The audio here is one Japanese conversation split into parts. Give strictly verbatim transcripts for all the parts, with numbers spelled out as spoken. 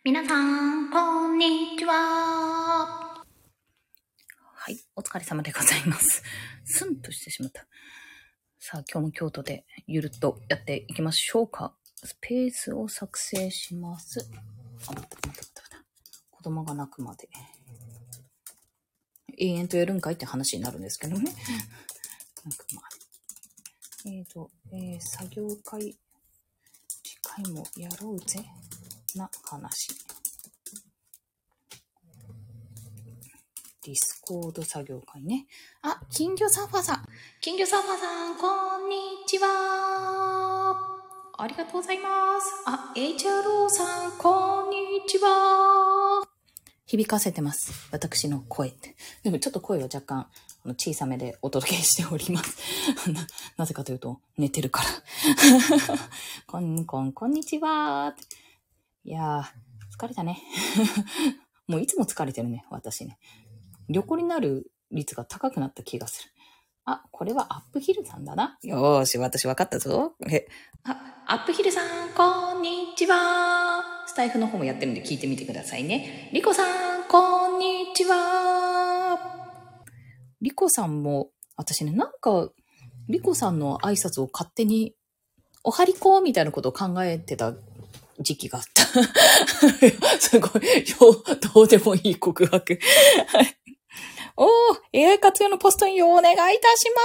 皆さん、こんにちは。はい、お疲れ様でございます。スンとしてしまった。さあ、今日も京都でゆるっとやっていきましょうか。スペースを作成します。あ、待った、待った、待った。子供が泣くまで。永遠とやるんかいって話になるんですけどね。なんかまあ、えーと、えー、作業会、次回もやろうぜ、な話。ディスコード作業会ね。あ、金魚サーファーさん。金魚サーファーさん、こんにちは。ありがとうございます。あ、エイチアールオー さん、こんにちは。響かせてます。私の声って。でもちょっと声は若干小さめでお届けしております。な, なぜかというと、寝てるから。こんこん、こんにちは。いやー、疲れたね。もういつも疲れてるね、私ね。旅行になる率が高くなった気がする。あ、これはアップヒルさんだな。よーし、私分かったぞ。え、あ、アップヒルさん、こんにちは。スタイフの方もやってるんで聞いてみてくださいね。リコさん、こんにちは。リコさんも、私ね、なんか、リコさんの挨拶を勝手に、おはりこみたいなことを考えてた時期があった。すごい、どうでもいい告白。おー、エーアイ 活用のポストにお願いいたします。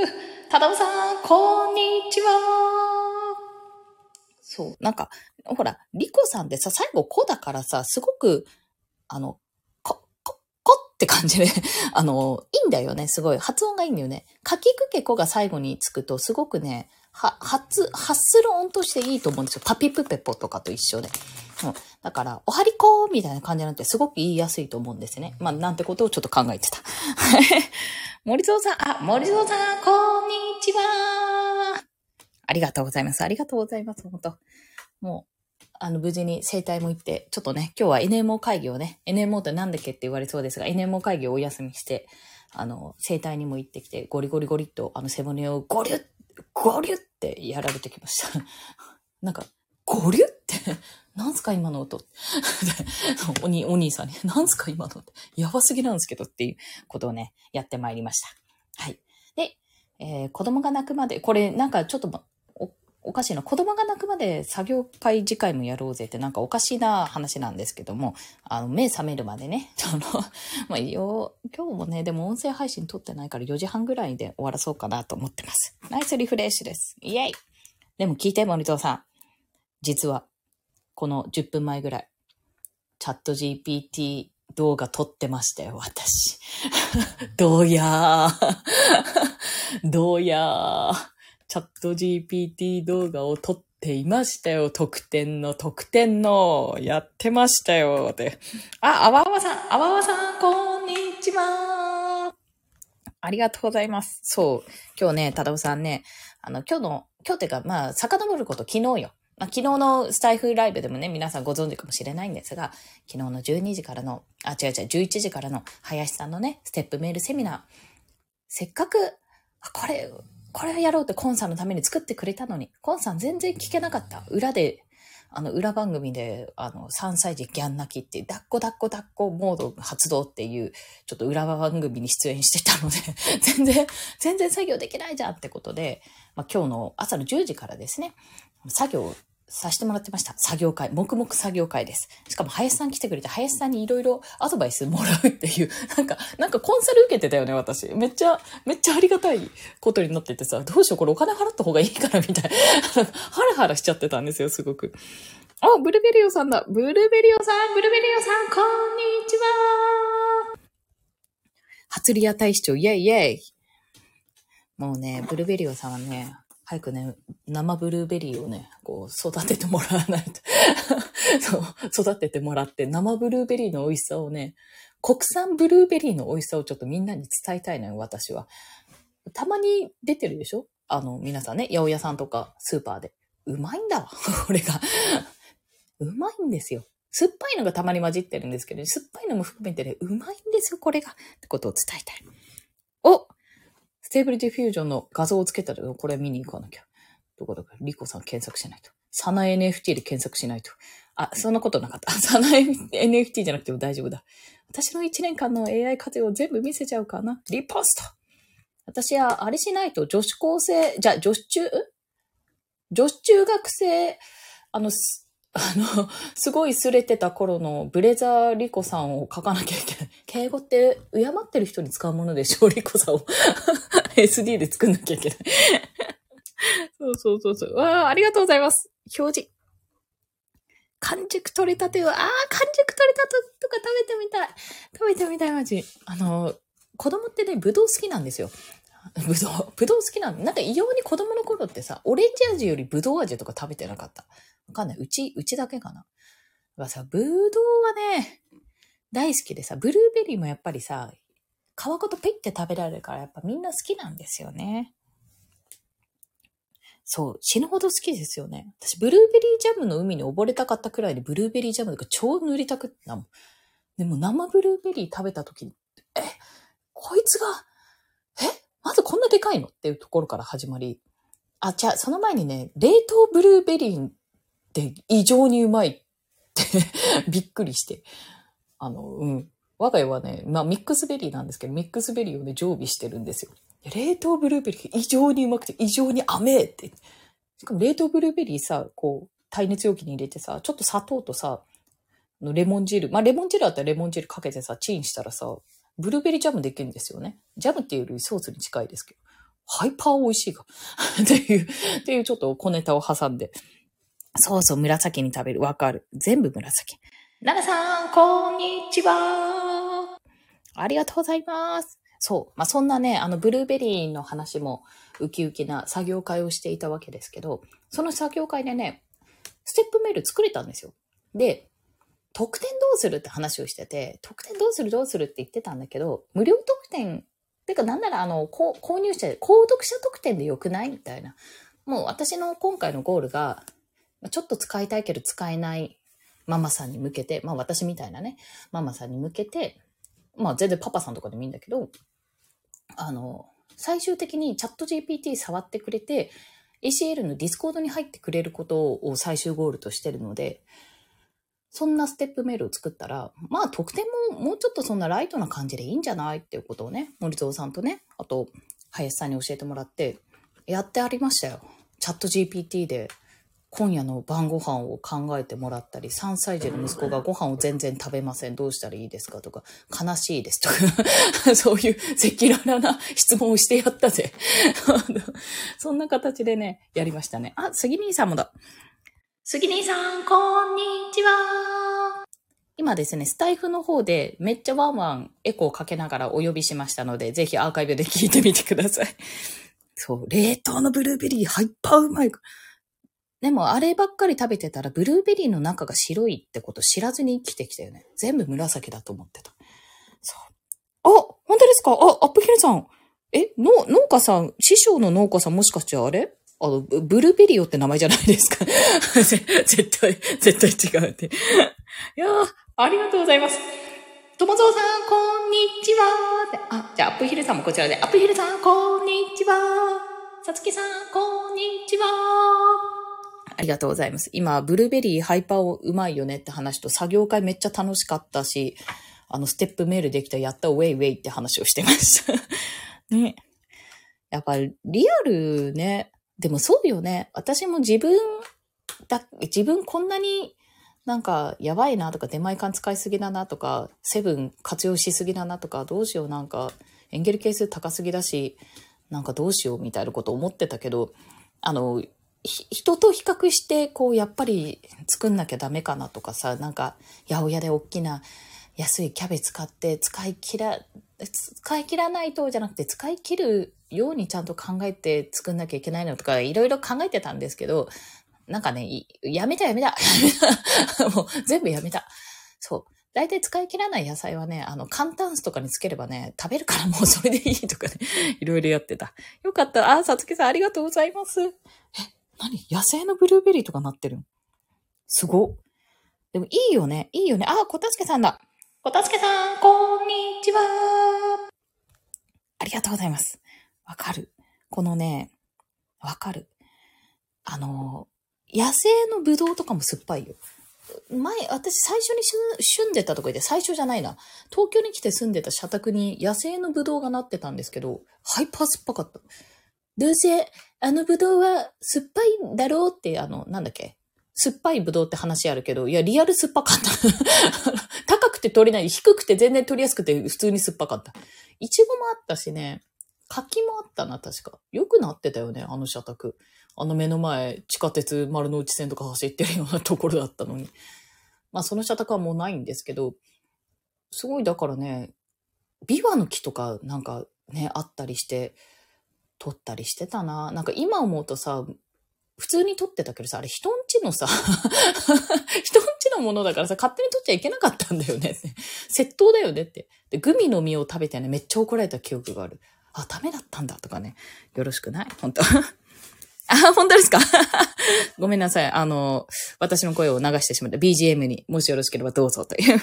ただおさん、こんにちは。そう、なんか、ほら、リコさんってさ、最後、こだからさ、すごく、あの、こ、こ、こって感じで、あの、いいんだよね、すごい。発音がいいんだよね。かきくけこが最後につくと、すごくね、は、発、発する音としていいと思うんですよ。パピプペポとかと一緒で。うん、だから、おはりこーみたいな感じなんてすごく言いやすいと思うんですね。まあ、なんてことをちょっと考えてた。森蔵さん、あ、森蔵さん、こんにちは。ありがとうございます。ありがとうございます。本当もう、あの、無事に整体も行って、ちょっとね、今日は エヌエムオー 会議をね、エヌエムオー ってなんだっけって言われそうですが、エヌエムオー 会議をお休みして、あの、整体にも行ってきて、ゴリゴリゴリっと、あの、背骨をゴリュッ、ゴリュッってやられてきました。なんか、ゴリュッってなんすか今の音おに、お兄さんに、なんすか今のって、やばすぎなんですけどっていうことをね、やってまいりました。はい。で、えー、子供が泣くまで、これなんかちょっとお、おかしいな、子供が泣くまで作業会次回もやろうぜってなんかおかしいな話なんですけども、あの、目覚めるまでね、その、まあ、よ、今日もね、でも音声配信撮ってないからよじはんぐらいで終わらそうかなと思ってます。ナイスリフレッシュです。イェイ。でも聞いて、森藤さん。実は、このじゅっぷんまえぐらい、チャット ジーピーティー 動画撮ってましたよ、私。どうやー。どうやー。チャット ジーピーティー 動画を撮っていましたよ。特典の特典の。やってましたよ。で、あ、あわあわさん、あわあわさん、こんにちは。ありがとうございます。そう。今日ね、ただおさんね、あの、今日の、今日っていうか、まあ、遡ること昨日よ。まあ、昨日のスタイフライブでもね、皆さんご存知かもしれないんですが、昨日のじゅうにじからの、あ、違う違う、じゅういちじからの林さんのね、ステップメールセミナー。せっかく、あ、これ、これをやろうってコンさんのために作ってくれたのに、コンさん全然聞けなかった。裏で、あの、裏番組で、あの、さんさい児ギャン泣きっていう、抱っこ抱っこ抱っこモード発動っていう、ちょっと裏番組に出演してたので、全然、全然作業できないじゃんってことで、まあ、今日の朝のじゅうじからですね、作業させてもらってました。作業会。黙々作業会です。しかも林さん来てくれて、林さんにいろいろアドバイスもらうっていう、なんか、なんかコンサル受けてたよね、私。めっちゃ、めっちゃありがたいことになっててさ、どうしよう、これお金払った方がいいから、みたいな。ハラハラしちゃってたんですよ、すごく。あ、ブルベリオさんだ。ブルベリオさん、ブルベリオさん、こんにちは。初リア大使長、イェイイェイ。もうね、ブルベリオさんはね、早くね、生ブルーベリーをね、こう、育ててもらわないと。そう、育ててもらって、生ブルーベリーの美味しさをね、国産ブルーベリーの美味しさをちょっとみんなに伝えたいのよ、私は。たまに出てるでしょ？あの、皆さんね、八百屋さんとかスーパーで。うまいんだわ、これが。うまいんですよ。酸っぱいのがたまに混じってるんですけど、酸っぱいのも含めてね、うまいんですよ、これが。ってことを伝えたい。お！ステーブルディフュージョンの画像をつけたら、これ見に行かなきゃ。どこだか、リコさん検索しないと。サナ エヌエフティー で検索しないと。 あ、そんなことなかった。その エヌエフティー じゃなくても大丈夫だ。私のいちねんかんの エーアイ 活用を全部見せちゃうかな。リポスト。私は、あれしないと女子高生、じゃあ女子中、女子中学生、あの、あの、すごい擦れてた頃のブレザーリコさんを書かなきゃいけない。敬語って敬ってる人に使うものでしょ、リコさんを。エスディー で作んなきゃいけない。そうそうそうそう。わあ、ありがとうございます。表示。完熟取れたてを、ああ、完熟取れたてとか食べてみたい。食べてみたいマジ。あの、子供ってね、ぶどう好きなんですよ。ぶどう、ぶどう好きなの。なんか異様に子供の頃ってさ、オレンジ味よりぶどう味とか食べてなかった。わかんない。うち、うちだけかな。はさ、ぶどうはね、大好きでさ、ブルーベリーもやっぱりさ、皮ごとペイって食べられるからやっぱみんな好きなんですよね。そう、死ぬほど好きですよね。私、ブルーベリージャムの海に溺れたかったくらいでブルーベリージャムとか超塗りたくったもん。でも生ブルーベリー食べた時に、え、こいつが、え、まずこんなでかいのっていうところから始まり、あ、じゃあその前にね、冷凍ブルーベリーって異常にうまいってびっくりして、あの、うん。我が家はね、まあミックスベリーなんですけど、ミックスベリーをね、常備してるんですよ。冷凍ブルーベリー異常にうまくて異常に甘えって。しかも冷凍ブルーベリーさ、こう、耐熱容器に入れてさ、ちょっと砂糖とさ、レモン汁、まあレモン汁あったらレモン汁かけてさ、チンしたらさ、ブルーベリージャムできるんですよね。ジャムっていうよりソースに近いですけど。ハイパー美味しいが。っていう、っていうちょっと小ネタを挟んで。そうそう、紫に食べる。わかる。全部紫。ななさん、こんにちは。ありがとうございます。そう。まあ、そんなね、あの、ブルーベリーの話もウキウキな作業会をしていたわけですけど、その作業会でね、ステップメール作れたんですよ。で、特典どうするって話をしてて、特典どうするどうするって言ってたんだけど、無料特典、てかなんならあの、購入者、購読者特典でよくないみたいな。もう私の今回のゴールが、ちょっと使いたいけど使えないママさんに向けて、まあ私みたいなね、ママさんに向けて、まあ全然パパさんとかでもいいんだけど、あの、最終的にチャット ジーピーティー 触ってくれて、エーシーエル のディスコードに入ってくれることを最終ゴールとしてるので、そんなステップメールを作ったら、まあ特典ももうちょっとそんなライトな感じでいいんじゃないっていうことをね、森蔵さんとね、あと林さんに教えてもらって、やってありましたよ。チャット ジーピーティー で今夜の晩ご飯を考えてもらったり、さんさい児の息子がご飯を全然食べません。どうしたらいいですかとか、悲しいですとか、そういう赤裸々な質問をしてやったぜ。そんな形でね、やりましたね。あ、杉兄さんもだ。杉兄さん、こんにちは。今ですね、スタイフの方でめっちゃワンワンエコーかけながらお呼びしましたので、ぜひアーカイブで聞いてみてください。そう、冷凍のブルーベリーハイパーうまい。でもあればっかり食べてたらブルーベリーの中が白いってこと知らずに生きてきたよね。全部紫だと思ってた。そう。あ、本当ですか？あ、アップヒルさん。え、の、農家さん、師匠の農家さんもしかしてあれあの、ブルーベリーオって名前じゃないですか。絶対、絶対違うって。いやー、ありがとうございます。ともぞうさん、こんにちはって。あ、じゃあ、アップヒルさんもこちらで。アップヒルさん、こんにちは。さつきさん、こんにちは。ありがとうございます。今、ブルーベリーハイパーをうまいよねって話と、作業会めっちゃ楽しかったし、あの、ステップメールできたやったウェイウェイって話をしてました。ね。やっぱリアルね。でもそうよね。私も自分だ、自分こんなになんかやばいなとか、出前館使いすぎだなとか、セブン活用しすぎだなとか、どうしようなんか、エンゲル係数高すぎだし、なんかどうしようみたいなこと思ってたけど、あの、人と比較して、こう、やっぱり作んなきゃダメかなとかさ、なんか、八百屋で大きな安いキャベツ買って使い切ら、使い切らないとじゃなくて使い切るようにちゃんと考えて作んなきゃいけないのとかいろいろ考えてたんですけど、なんかね、やめたやめた。もう全部やめた。そう。大体使い切らない野菜はね、あの、簡単酢とかにつければね、食べるからもうそれでいいとかね、いろいろやってた。よかった。あ、さつきさんありがとうございます。え、何野生のブルーベリーとかなってるの？すご。でもいいよね。いいよね。あ、こたすけさんだ。こたすけさん、こんにちは。ありがとうございます。わかる。このね、わかる。あの、野生のブドウとかも酸っぱいよ。 前、私最初に住んでたとこで、最初じゃないな。東京に来て住んでた社宅に野生のブドウがなってたんですけど、ハイパー酸っぱかった。どうせ、あのブドウは酸っぱいんだろうって、あの、なんだっけ酸っぱいブドウって話あるけど、いや、リアル酸っぱかった。高くて取れない、低くて全然取りやすくて普通に酸っぱかった。いちごもあったしね、柿もあったな、確か。よくなってたよね、あの社宅。あの目の前、地下鉄丸の内線とか走ってるようなところだったのに。まあその社宅はもうないんですけど、すごいだからね、ビワの木とかなんかね、あったりして、取ったりしてたな。なんか今思うとさ、普通に取ってたけどさ、あれ人んちのさ、人んちのものだからさ、勝手に取っちゃいけなかったんだよね。窃盗だよねって。で、グミの実を食べてね、めっちゃ怒られた記憶がある。あ、ダメだったんだとかね。よろしくない本当あ、本当ですかごめんなさい。あの、私の声を流してしまった ビージーエム にもしよろしければどうぞという。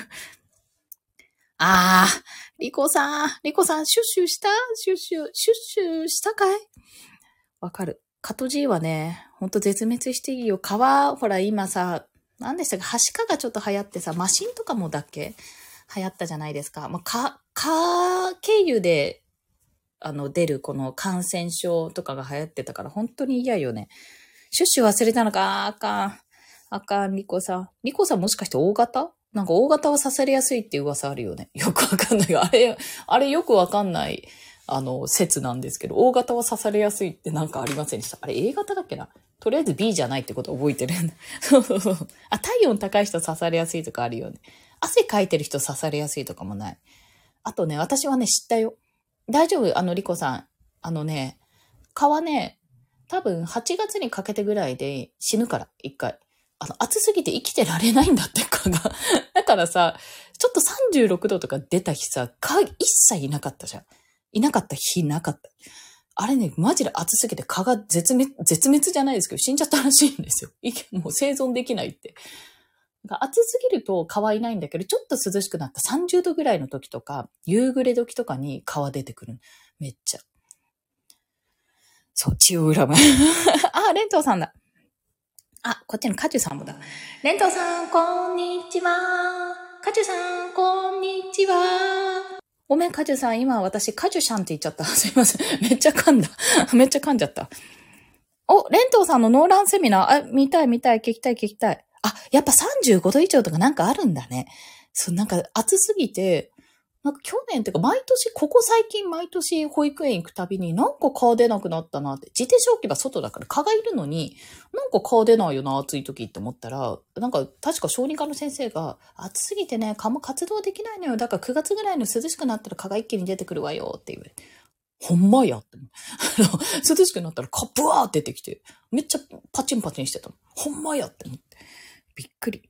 あー、リコさん、リコさん、シュッシュしたシュッシュ、シュッシュしたかいわかる。カトジーはね、ほんと絶滅していいよ。川、ほら今さ、何でしたか、はしかがちょっと流行ってさ、マシンとかもだっけ流行ったじゃないですか。まあ、か、か、経由で、あの、出るこの感染症とかが流行ってたから、本当に嫌よね。シュッシュ忘れたのか、あかん。あかん、リコさん。リコさんもしかして大型なんか大型は刺されやすいっていう噂あるよね。よくわかんない。あれ、あれよくわかんない、あの、説なんですけど、大型は刺されやすいってなんかありませんでした。あれ A 型だっけなとりあえず B じゃないってこと覚えてる。そうそうそう。あ、体温高い人刺されやすいとかあるよね。汗かいてる人刺されやすいとかもない。あとね、私はね、知ったよ。大丈夫あの、リコさん。あのね、蚊はね、多分はちがつにかけてぐらいで死ぬから、一回。あの、暑すぎて生きてられないんだって、蚊が。だからさ、ちょっとさんじゅうろくどとか出た日さ、蚊一切いなかったじゃん。いなかった日なかった。あれね、マジで暑すぎて蚊が絶滅、絶滅じゃないですけど、死んじゃったらしいんですよ。もう生存できないって。暑すぎると蚊はいないんだけど、ちょっと涼しくなったさんじゅうどぐらいの時とか、夕暮れ時とかに蚊は出てくる。めっちゃ。そう、血を恨む。あ、レントウさんだ。あ、こっちのカチュさんもだ。レントウさん、こんにちは。カチュさん、こんにちは。ごめん、カチュさん。今私、カチュシャンって言っちゃった。すいません。めっちゃ噛んだ。めっちゃ噛んじゃった。お、レントウさんのノーランセミナー。あ、見たい見たい、聞きたい聞きたい。あ、やっぱさんじゅうごど以上とかなんかあるんだね。そう、なんか暑すぎて、なんか去年っていうか毎年、ここ最近毎年保育園行くたびになんか蚊出なくなったなって。自転車置き場外だから蚊がいるのに、なんか蚊出ないよな、暑い時って思ったら、なんか確か小児科の先生が、暑すぎてね、蚊も活動できないのよ。だからくがつぐらいの涼しくなったら蚊が一気に出てくるわよって言われて。ほんまやって。涼しくなったら蚊ブワーって出てきて、めっちゃパチンパチンしてたの。ほんまやって思って。びっくり。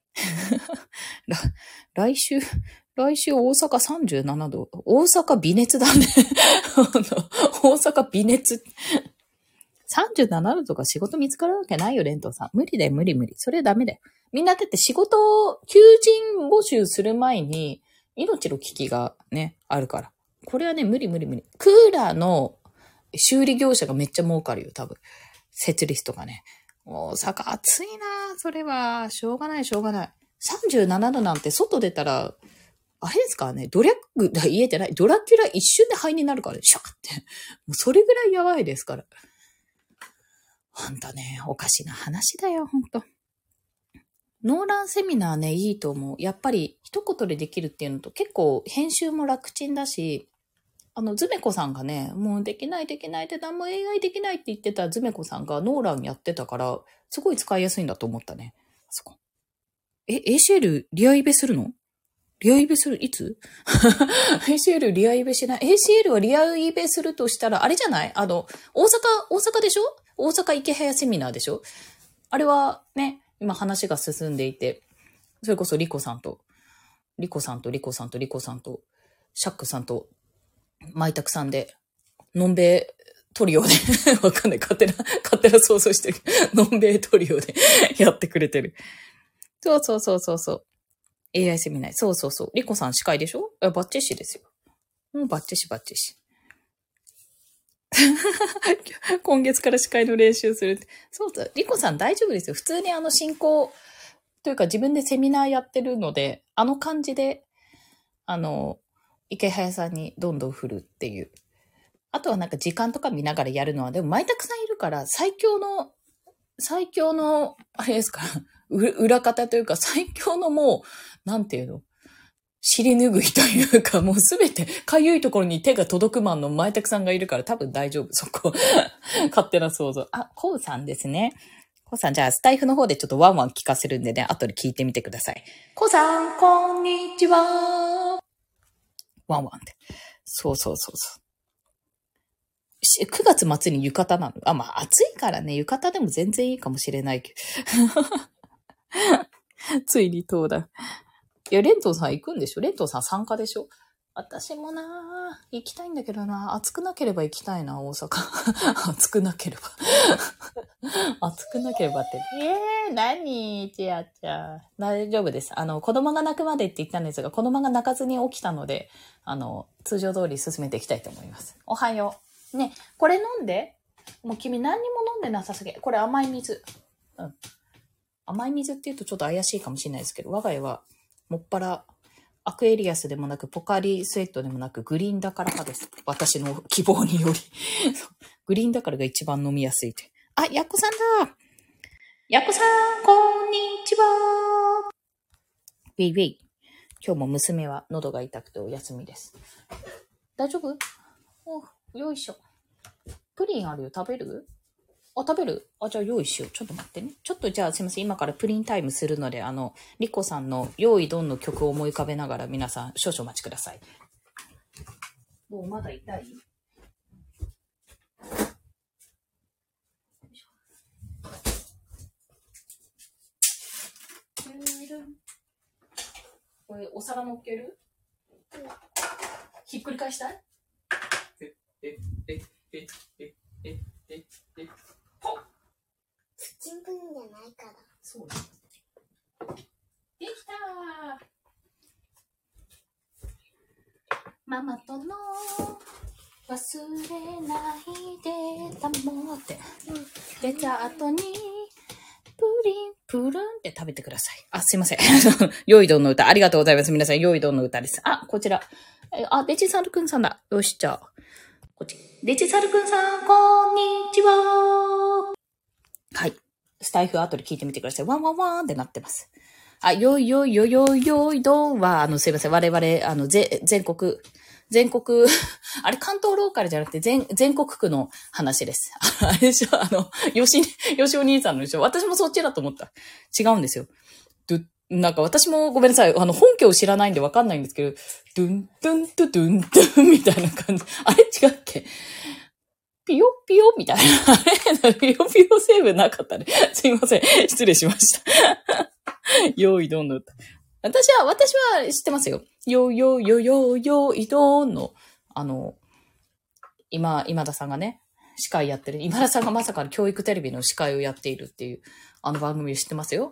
来週、来週大阪さんじゅうななど。大阪微熱だね。大阪微熱。さんじゅうななどとか仕事見つかるわけないよ、レントさん。無理だよ、無理無理。それダメだよ。みんなだって仕事を求人募集する前に命の危機がね、あるから。これはね、無理無理無理。クーラーの修理業者がめっちゃ儲かるよ、多分。設立とかね。大阪暑いなそれは。しょうがない、しょうがない。さんじゅうななどなんて外出たら、あれですかね、ドラッグ、言えてない。ドラキュラ一瞬で肺になるから、シャーって。もうそれぐらいやばいですから。ほんとね、おかしな話だよ、ほんと。ノーランセミナーね、いいと思う。やっぱり一言でできるっていうのと結構編集も楽ちんだし、あの、ズメコさんがね、もうできないできないって何も エーアイ できないって言ってたズメコさんがノーランやってたから、すごい使いやすいんだと思ったね。あそこ。え、エーシーエル リアイベするのリアイベするいつエーシーエル リアイベしない エーシーエル はリアイベするとしたら、あれじゃないあの、大阪、大阪でしょ大阪池早セミナーでしょあれはね、今話が進んでいて、それこそリコさんと、リコさんとリコさんとリコさんと、シャックさんと、マイタクさんで、のんべえトリオで、わかんない、勝手な、勝手な想像してる。のんべえトリオでやってくれてる。そうそうそうそうそう。エーアイ セミナー。そうそうそう。リコさん司会でしょバッチシですよ。もうバッチシバッチシ。今月から司会の練習するって。そうそう。リコさん大丈夫ですよ。普通にあの進行、 というか自分でセミナーやってるので、あの感じで、あの、池早さんにどんどん振るっていう。あとはなんか時間とか見ながらやるのは、でも前たくさんいるから、最強の、最強の、あれですか、裏方というか、最強のもう、なんていうの、尻拭いというか、もうすべて、かゆいところに手が届くマンの前たくさんがいるから多分大丈夫、そこ。勝手な想像。あ、コウさんですね。コウさん、じゃあスタイフの方でちょっとワンワン聞かせるんでね、後で聞いてみてください。コウさん、こんにちは。ワンワンって。そうそうそうそう。くがつ末に浴衣なの。あ、まあ暑いからね、浴衣でも全然いいかもしれないけど。ついに登壇。いや、レントンさん行くんでしょ？レントンさん参加でしょ？私もなぁ、行きたいんだけどなぁ、暑くなければ行きたいな、大阪。暑くなければ。暑くなければって。えー、何ちやちゃ。大丈夫です。あの、子供が泣くまでって言ったんですが、子供が泣かずに起きたので、あの、通常通り進めていきたいと思います。おはよう。ね、これ飲んで。もう君何にも飲んでなさすぎ。これ甘い水。うん。甘い水って言うとちょっと怪しいかもしれないですけど、我が家は、もっぱら、アクエリアスでもなく、ポカリスエットでもなく、グリーンだから派です。私の希望により。グリーンだからが一番飲みやすいって。あ、やっこさんだ。やっこさん、こんにちは。ウェイウェイ。今日も娘は喉が痛くてお休みです。大丈夫？お、よいしょ。プリンあるよ。食べる？あ、食べる？あ、じゃあ用意しよう。ちょっと待ってね。ちょっとじゃあすいません。今からプリンタイムするので、あの、リコさんの用意ドンの曲を思い浮かべながら皆さん少々お待ちください。もうまだ痛い？これお皿乗っける？ひっくり返したい？え、え、え、え、え、え、え、え、ほっ！ チンプンじゃないから。 そうだ。できたー。ママとの忘れないでたもって。デザートにプリン、プルンって食べてください。あ、すいません。よいどんの歌。ありがとうございます。皆さん、よいどんの歌です。あ、こちら。あ、デジサルくんさんだ。よし、じゃあ。こっち。デジサルくんさん、こんにちは。はい。スタイフ後で聞いてみてください。ワンワンワーンってなってます。あ、よいよいよよいよいどんは、あの、すいません。我々、あの、ぜ、全国、全国、あれ関東ローカルじゃなくて全、全国区の話です。あれでしょあの、よし、よしお兄さんのでしょ私もそっちだと思った。違うんですよ。ど、なんか私もごめんなさい。あの、本家を知らないんでわかんないんですけど、ドゥン、ドゥン、ドゥドゥン、ドゥンみたいな感じ。あれ違うっけ？ピヨピヨみたいな。あれピヨピヨ成分なかったね。すいません。失礼しました。よいどんの歌。私は、私は知ってますよ。よよよよよいどんの、あの、今、今田さんがね、司会やってる。今田さんがまさかの教育テレビの司会をやっているっていう、あの番組を知ってますよ。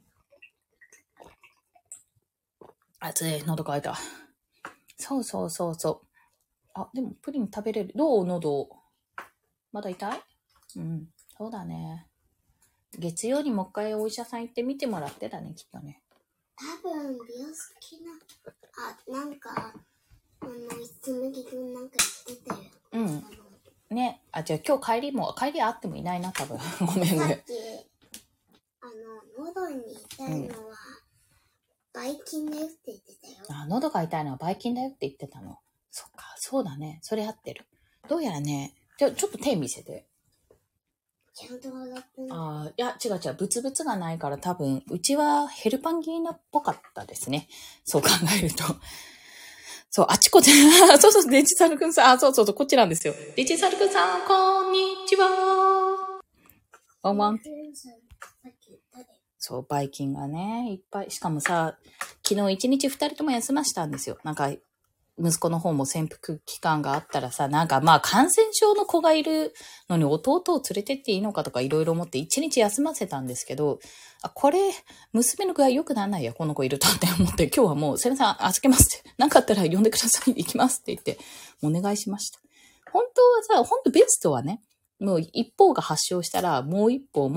暑い、喉乾いた。そうそうそうそう。あ、でもプリン食べれる。どう？喉。まだ痛い？うん。そうだね。月曜にもう一回お医者さん行って見てもらってだね、きっとね。 多分、美容好きな、あ、なんか、あの、紬くんなんか言ってたよ。 うん。ね。あ、じゃあ今日帰りも、帰りあってもいないな、多分。ごめんね。 さっき、あの、喉に痛いのは、ばい菌だよって言ってたよ。 あ、喉が痛いのはばい菌だよって言ってたの。そっか、そうだね。それ合ってる。どうやらね、ちょ、ちょっと手見せて。 ちゃんと笑ってない。 あ、いや、違う違う。ブツブツがないから多分、うちはヘルパンギーナっぽかったですね。そう考えると。そう、あちこち、そうそう、デジサルくんさん、あ、そうそうそう、こっちなんですよ。デジサルくんさん、こんにちは。ワンワン。そう、バイキンがね、いっぱい。しかもさ、昨日一日二人とも休ましたんですよ。なんか、息子の方も潜伏期間があったらさ、なんかまあ感染症の子がいるのに弟を連れてっていいのかとかいろいろ思って一日休ませたんですけど、あ、これ、娘の具合良くならないや、この子いるとって思って、今日はもう、すみません、預けますって。なんかあったら呼んでください。行きますって言って、お願いしました。本当はさ、本当ベストはね、もう一方が発症したら、もう一方も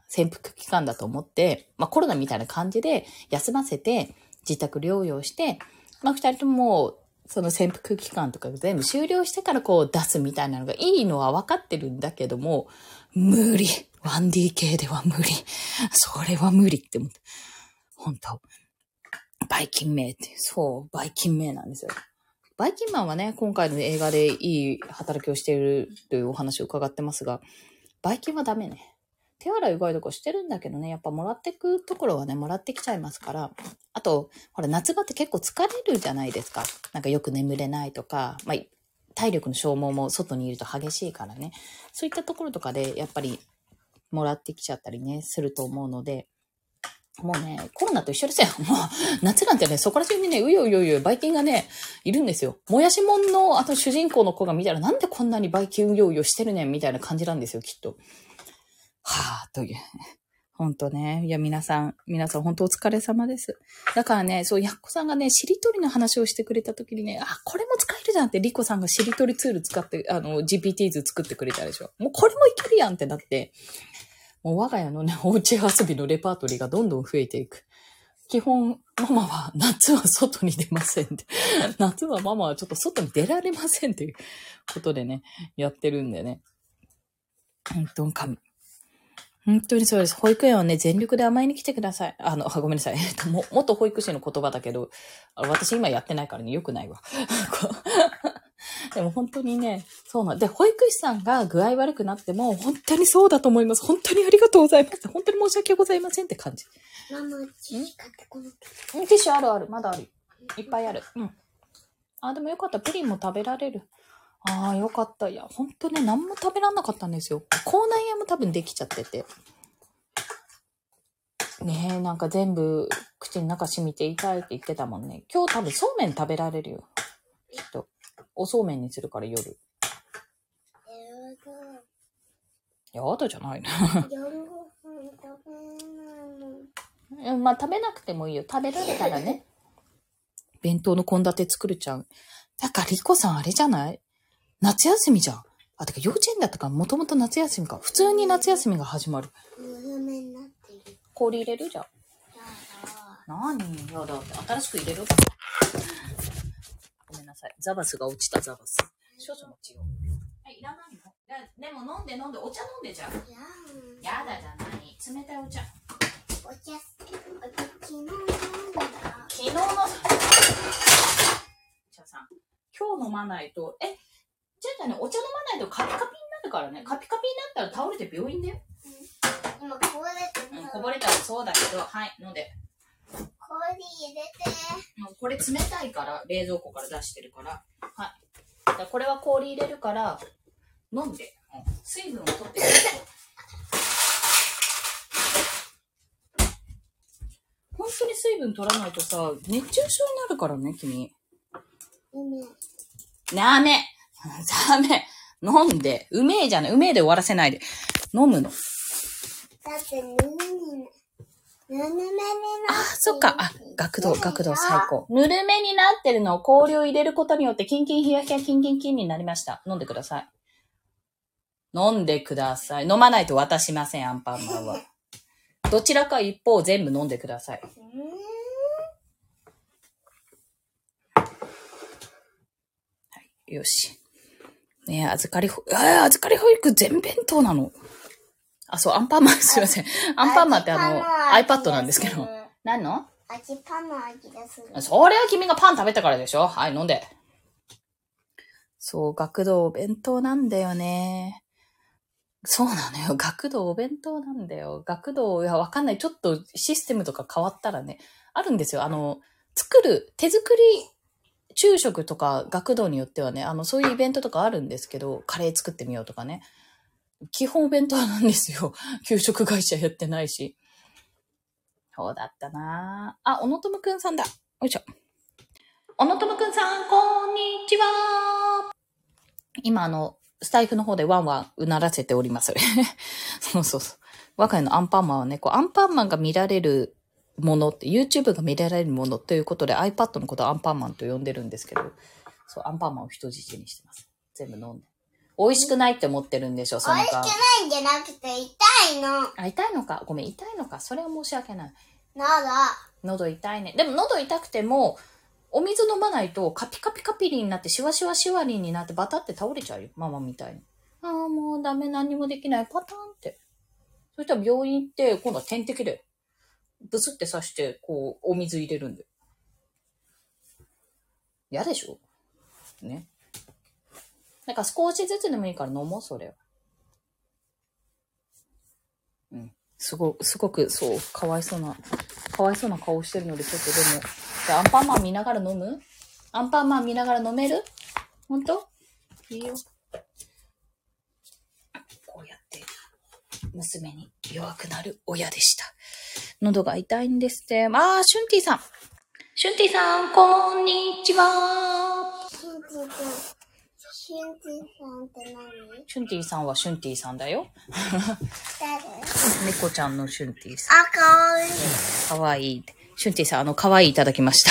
潜伏期間だと思って、まあコロナみたいな感じで休ませて、自宅療養して、まあ二人とも、その潜伏期間とか全部終了してからこう出すみたいなのがいいのは分かってるんだけども、無理。ワンディーケー では無理。それは無理って思って。本当バイキン名って、そう、バイキン名なんですよ。バイキンマンはね、今回の映画でいい働きをしているというお話を伺ってますが、バイキンはダメね。手洗いうがいとかしてるんだけどね、やっぱもらってくところはね、もらってきちゃいますから。あと、ほら、夏場って結構疲れるじゃないですか。なんかよく眠れないとか、まあ、体力の消耗も外にいると激しいからね。そういったところとかで、やっぱり、もらってきちゃったりね、すると思うので、もうね、コロナと一緒ですよ。もう、夏なんてね、そこら中にね、うようようよ、バイキンがね、いるんですよ。もやしもんの、あと主人公の子が見たら、なんでこんなにバイキンうようよしてるねん、みたいな感じなんですよ、きっと。はぁ、という。ほんとね。いや、皆さん、皆さん、ほんとお疲れ様です。だからね、そう、やっこさんがね、しりとりの話をしてくれたときにね、あ、これも使えるじゃんって、りこさんがしりとりツール使って、あの、ジーピーティー 図作ってくれたでしょ。もうこれもいけるやんってなって、もう我が家のね、おうち遊びのレパートリーがどんどん増えていく。基本、ママは夏は外に出ませんって。夏はママはちょっと外に出られませんっていうことでね、やってるんでね。本当に神。本当にそうです。保育園はね、全力で甘えに来てください。あの、あごめんなさい。も元保育士の言葉だけど、私今やってないからね、よくないわ。でも本当にね、そうなんで、保育士さんが具合悪くなっても、本当にそうだと思います。本当にありがとうございます。本当に申し訳ございませんって感じ。 ママ、ティッシュ買ってこなきゃ。 ティッシュあるある。まだある。いっぱいある。うん。あ、でもよかった。プリンも食べられる。ああ、よかった。いや、ほんとね、何も食べらんなかったんですよ。口内炎も多分できちゃってて。ねえ、なんか全部口の中染みて痛いって言ってたもんね。今日多分そうめん食べられるよ。きっと。おそうめんにするから夜。やだじゃないな。 夜ご飯食べないの。まあ食べなくてもいいよ。食べられたらね。弁当の献立作るちゃう。だからリコさんあれじゃない？夏休みじゃん。あ、てか幼稚園だったからもともと夏休みか。普通に夏休みが始まる。 ぬるめになっている。 氷入れるじゃん。 やだ。 なにやだって新しく入れる。ごめんなさい。ザバスが落ちたザバス。少々待ちよ。はい、いらないの？でも飲んで飲んで、お茶飲んでじゃん。やだじゃない。冷たいお茶。 お茶、お茶、昨日飲んだ。 昨日の、じゃあさん、今日飲まないと、え、じゃあね、お茶飲まないとカピカピになるからね。カピカピになったら倒れて病院だよ。 うん、今こぼれてる。うん、こぼれたらそうだけど、はい、飲んで。 氷入れて。 もうこれ冷たいから、冷蔵庫から出してるから。はい。だからこれは氷入れるから、飲んで。水分を取ってください。本当に水分取らないとさ、熱中症になるからね、君。 うめえ。 ダメダメ飲んで。うめえじゃない。うめえで終わらせないで。飲むの。 だってぬるにぬるめになってる。 あ、そっか。あ、学童、学童最高。ぬるめになってるのを氷を入れることによってキンキンヒヤヒヤキンキンキンになりました。飲んでください。飲んでください。飲まないと渡しません、アンパンマンは。どちらか一方全部飲んでください。はい、よし。ねえ、預かりほ、ああ、預かり保育全弁当なの。あ、そう、アンパンマン、すいません。アンパンマンってあの、iPad なんですけど。何の？ 味パンの味がする。 それは君がパン食べたからでしょ？はい、飲んで。そう、学童お弁当なんだよね。そうなのよ。学童お弁当なんだよ。学童、いや、わかんない。ちょっとシステムとか変わったらね、あるんですよ。あの、作る、手作り昼食とか学童によってはね、あの、そういうイベントとかあるんですけど、カレー作ってみようとかね。基本お弁当なんですよ。給食会社やってないし。そうだったなぁ。あ、小野友くんさんだ。よいしょ。小野友くんさん、こんにちは。今、あの、スタイフの方でワンワンうならせております。そうそうそう。我が家のアンパンマンはね、こう、アンパンマンが見られるものって、YouTube が見られるものということで iPad のことをアンパンマンと呼んでるんですけど、そう、アンパンマンを人質にしてます。全部飲んで。 美味しくないって思ってるんでしょ、その顔。 美味しくないんじゃなくて痛いの。 あ、痛いのか。ごめん、痛いのか。それは申し訳ない。 喉。 喉痛いね。でも喉痛くても、お水飲まないとカピカピカピリになってシワシワシワリになってバタって倒れちゃうよ。ママみたいに。ああ、もうダメ、何もできない。パターンって。そしたら病院行って、今度は点滴で、ブスって刺して、こう、お水入れるんで。嫌でしょね。なんか少しずつでもいいから飲もう、それは。うん。すご、すごく、そう、かわいそうな、かわいそうな顔してるので、ちょっとでも、じゃあアンパンマン見ながら飲む？アンパンマン見ながら飲める？ほんと？いいよ。こうやって、娘に弱くなる親でした。喉が痛いんですって。あー、シュンティさん。シュンティさん、こんにちは。 シュンティさん。シュンティさんって何？ シュンティさんはシュンティさんだよ。 誰？ 猫ちゃんのシュンティさん。 あ、かわいい。 かわいい。シュンティさん、あの、かわいいいただきました。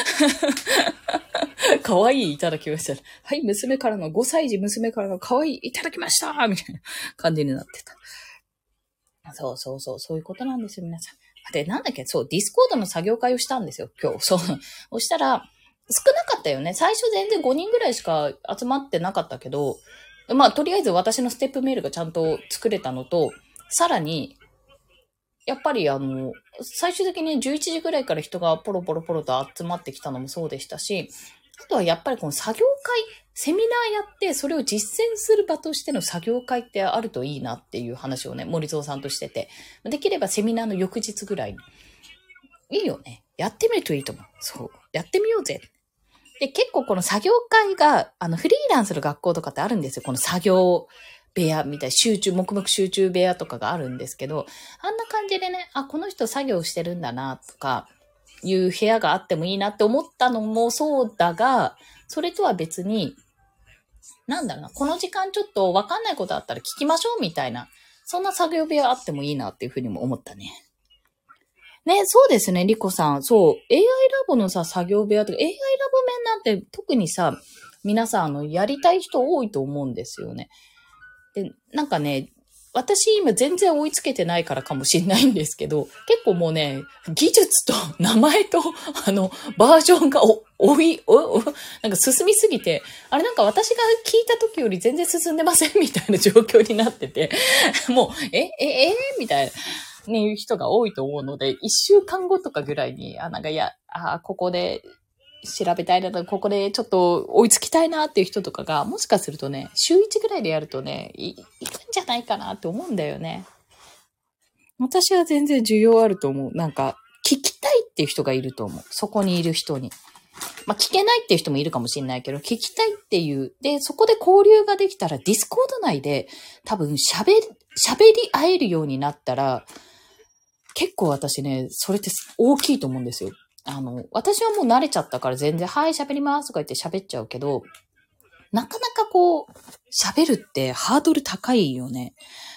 かわいいいただきました。はい、娘からの、ごさい児娘からのかわいいいただきましたみたいな感じになってた。そうそうそう、そういうことなんですよ、皆さん。で、なんだっけ、そう、ディスコードの作業会をしたんですよ、今日。そう。そしたら、少なかったよね。最初全然ごにんぐらいしか集まってなかったけど、まあ、とりあえず私のステップメールがちゃんと作れたのと、さらに、やっぱりあの、最終的にじゅういちじぐらいから人がポロポロポロと集まってきたのもそうでしたし、あとはやっぱりこの作業会、セミナーやってそれを実践する場としての作業会ってあるといいなっていう話をね、森蔵さんとしてて、できればセミナーの翌日ぐらいに。いいよね。やってみるといいと思う。そう。やってみようぜ。で、結構この作業会が、あの、フリーランスの学校とかってあるんですよ。この作業部屋みたいな、集中、黙々集中部屋とかがあるんですけど、あんな感じでね、あ、この人作業してるんだな、とか、いう部屋があってもいいなって思ったのもそうだが、それとは別に、なんだろうな、この時間ちょっとわかんないことあったら聞きましょうみたいな、そんな作業部屋あってもいいなっていうふうにも思ったね。ね、そうですね、リコさん。そう、エーアイ ラボのさ、作業部屋とか、エーアイ ラボ面なんて特にさ、皆さん、あの、やりたい人多いと思うんですよね。で、なんかね、私今全然追いつけてないからかもしれないんですけど、結構もうね、技術と名前と、あの、バージョンがお、おい、お、お、なんか進みすぎて、あれなんか私が聞いた時より全然進んでませんみたいな状況になってて、もう、え、え、え、みたいな。ね、いう人が多いと思うので、一週間後とかぐらいに、あ、なんかいや、あ、ここで調べたいなと、ここでちょっと追いつきたいなっていう人とかが、もしかするとね、週いちぐらいでやるとね、い、いくんじゃないかなって思うんだよね。私は全然需要あると思う。なんか、聞きたいっていう人がいると思う。そこにいる人に。まあ、聞けないっていう人もいるかもしれないけど、聞きたいっていう。で、そこで交流ができたら、ディスコード内で多分喋、喋り合えるようになったら、結構私ね、それって大きいと思うんですよ。あの、私はもう慣れちゃったから全然、はい、喋りますとか言って喋っちゃうけど、なかなかこう、喋るってハードル高いよね。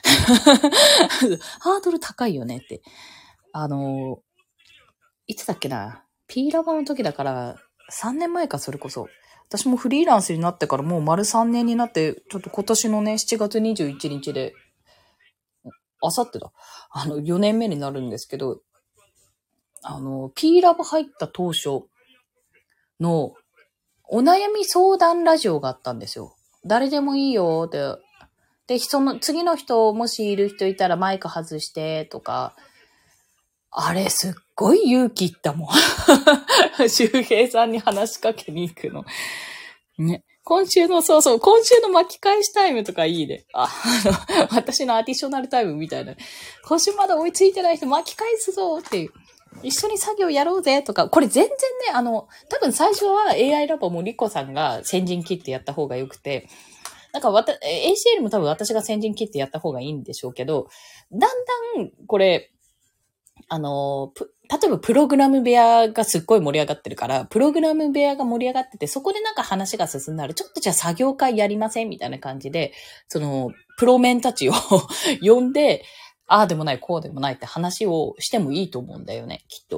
ハードル高いよねって。あの、いつだっけな、P ラボの時だから、さんねんまえか、それこそ。私もフリーランスになってからもう丸さんねんになって、ちょっと今年のね、しちがつにじゅういちにちで、あさってだ。あの、よねんめになるんですけど、あの、P ラボ入った当初のお悩み相談ラジオがあったんですよ。誰でもいいよって。で、その次の人、もしいる人いたらマイク外してとか、あれすっごい勇気いったもん。周平さんに話しかけに行くの。ね。今週の、そうそう、今週の巻き返しタイムとかいいね。あ、あの、私のアディショナルタイムみたいな。今週まだ追いついてない人巻き返すぞっていう。一緒に作業やろうぜとか、これ全然ね、あの、多分最初は エーアイ ラボもリコさんが先陣切ってやった方がよくて、なんかわた、エーシーエル も多分私が先陣切ってやった方がいいんでしょうけど、だんだん、これ、あの、例えばプログラム部屋がすっごい盛り上がってるから、プログラム部屋が盛り上がってて、そこでなんか話が進んだら、ちょっとじゃあ作業会やりませんみたいな感じで、その、プロメンたちを呼んで、ああでもない、こうでもないって話をしてもいいと思うんだよね、きっと。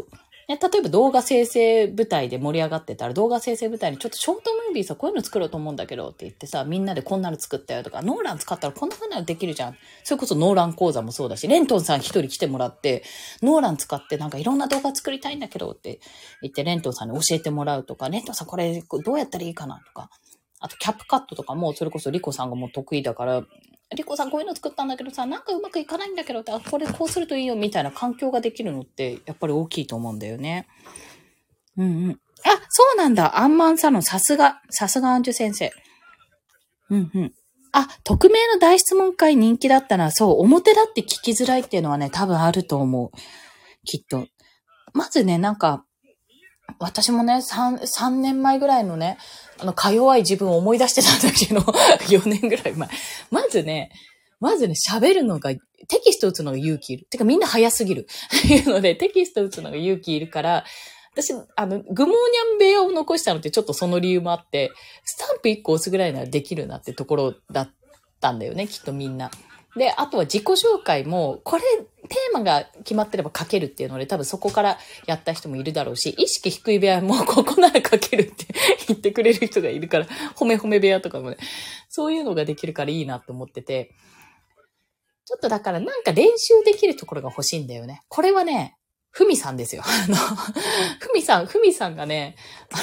ね、例えば動画生成舞台で盛り上がってたら、動画生成舞台にちょっとショートムービーさ、こういうの作ろうと思うんだけどって言ってさ、みんなでこんなの作ったよとか、ノーラン使ったらこんな風なのできるじゃん。それこそノーラン講座もそうだし、レントンさん一人来てもらって、ノーラン使ってなんかいろんな動画作りたいんだけどって言って、レントンさんに教えてもらうとか、レントンさんこれどうやったらいいかなとか、あとキャップカットとかも、それこそリコさんがもう得意だから、リコさんこういうの作ったんだけどさ、なんかうまくいかないんだけどって、あ、これこうするといいよみたいな環境ができるのって、やっぱり大きいと思うんだよね。うんうん。あ、そうなんだ。アンマンサロン、さすが。さすがアンジュ先生。うんうん。あ、匿名の大質問会人気だったら、そう、表だって聞きづらいっていうのはね、多分あると思う。きっと。まずね、なんか、私もね、三、三年前ぐらいのね、あの、か弱い自分を思い出してたんだけど、よねんぐらい前。まずね、まずね、喋るのが、テキスト打つのが勇気いる。てかみんな早すぎる。っていうので、テキスト打つのが勇気いるから、私、あの、グモーニャン部屋を残したのってちょっとその理由もあって、スタンプいっこ押すぐらいならできるなってところだったんだよね、きっとみんな。で、あとは自己紹介も、これ、テーマが決まってれば書けるっていうので、多分そこからやった人もいるだろうし、意識低い部屋もここなら書けるって言ってくれる人がいるから、褒め褒め部屋とかもね、そういうのができるからいいなと思ってて、ちょっとだからなんか練習できるところが欲しいんだよね。これはね、ふみさんですよ。あの、ふみさん、ふみさんがね、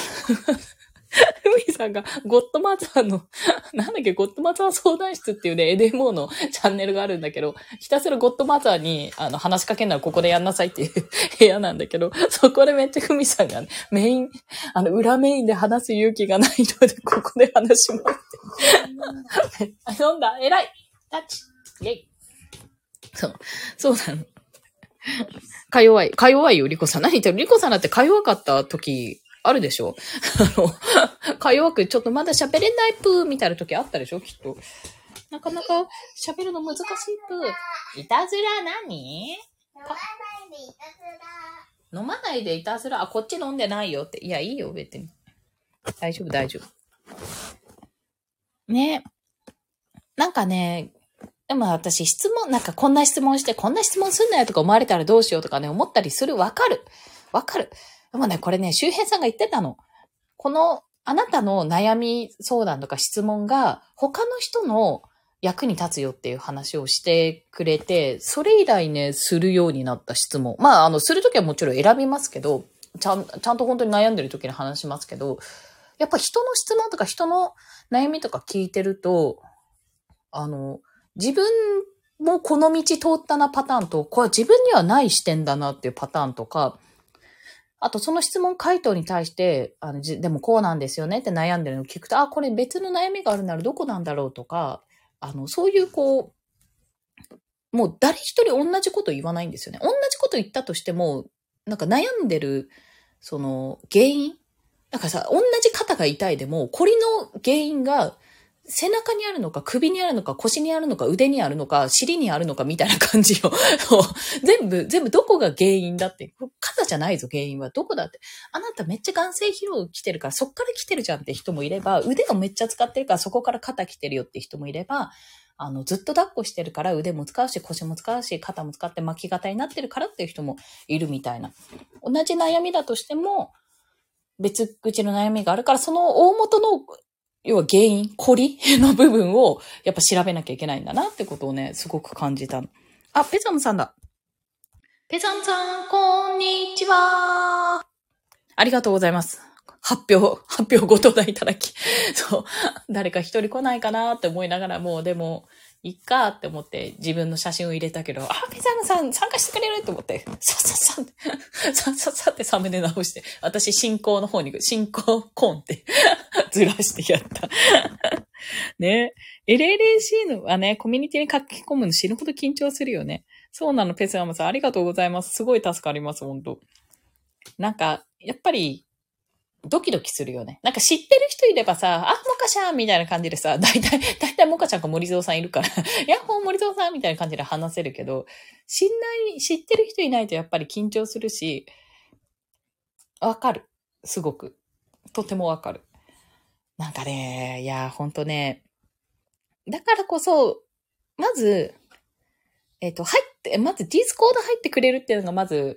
ふみさんがゴッドマザーの、なんだっけ、ゴッドマザー相談室っていうね、エデモーのチャンネルがあるんだけど、ひたすらゴッドマザーにあの話しかけんならここでやんなさいっていう部屋なんだけど、そこでめっちゃふみさんが、ね、メイン、あの、裏メインで話す勇気がないので、ここで話しますって。飲んだ偉いタッチイェイそう、そうなの。か弱い。か弱いよ、リコさん。何言ってるリコさんだってか弱かった時、あるでしょあの、か弱く、ちょっとまだ喋れないプーみたいな時あったでしょきっと。なかなか喋るの難しいプー。いたずら何飲まないでいたずら。飲まないでいたずら。あ、こっち飲んでないよって。いや、いいよ、別に。大丈夫、大丈夫。ね。なんかね、でも私質問、なんかこんな質問して、こんな質問すんなよとか思われたらどうしようとかね、思ったりする。わかる。わかる。でもね、これね、周平さんが言ってたの。この、あなたの悩み相談とか質問が、他の人の役に立つよっていう話をしてくれて、それ以来ね、するようになった質問。まあ、あの、するときはもちろん選びますけど、ちゃん、ちゃんと本当に悩んでるときに話しますけど、やっぱ人の質問とか人の悩みとか聞いてると、あの、自分もこの道通ったなパターンと、これは自分にはない視点だなっていうパターンとか、あとその質問回答に対して、あのじでもこうなんですよねって悩んでるのを聞くと、あ、これ別の悩みがあるならどこなんだろうとか、あの、そういうこう、もう誰一人同じこと言わないんですよね。同じこと言ったとしても、なんか悩んでる、その原因なんかさ、同じ肩が痛いでも、こりの原因が、背中にあるのか、首にあるのか、腰にあるのか、腕にあるのか、尻にあるのかみたいな感じよ。全部、全部どこが原因だって。肩じゃないぞ、原因は。どこだって。あなためっちゃ眼性疲労来てるから、そっから来てるじゃんって人もいれば、腕をめっちゃ使ってるから、そこから肩来てるよって人もいれば、あの、ずっと抱っこしてるから腕も使うし、腰も使うし、肩も使って巻き肩になってるからっていう人もいるみたいな。同じ悩みだとしても、別口の悩みがあるから、その大元の、要は原因、コリの部分をやっぱ調べなきゃいけないんだなってことをね、すごく感じたの。あ、ペザムさんだ。ペザムさん、こんにちは。ありがとうございます。発表、発表ご登壇いただき。そう、誰か一人来ないかなって思いながらも、でも、いっかって思って自分の写真を入れたけど、あ、ペザムさん参加してくれると思って、さっさっさって、さっさっさってサムネ直して、私進行の方に、進行コーンってずらしてやった。ね。エルエルエーシー のはね、コミュニティに書き込むの死ぬほど緊張するよね。そうなの、ペザムさんありがとうございます。すごい助かります、本当なんか、やっぱり、ドキドキするよね。なんか知ってる人いればさ、あ、モカちゃんみたいな感じでさ、だいたい、だいたいモカちゃんか森蔵さんいるから、ヤッホー森蔵さんみたいな感じで話せるけど、知んない、知ってる人いないとやっぱり緊張するし、わかる。すごく。とてもわかる。なんかね、いや、ほんとね、だからこそ、まず、えっと、入って、まずディスコード入ってくれるっていうのがまず、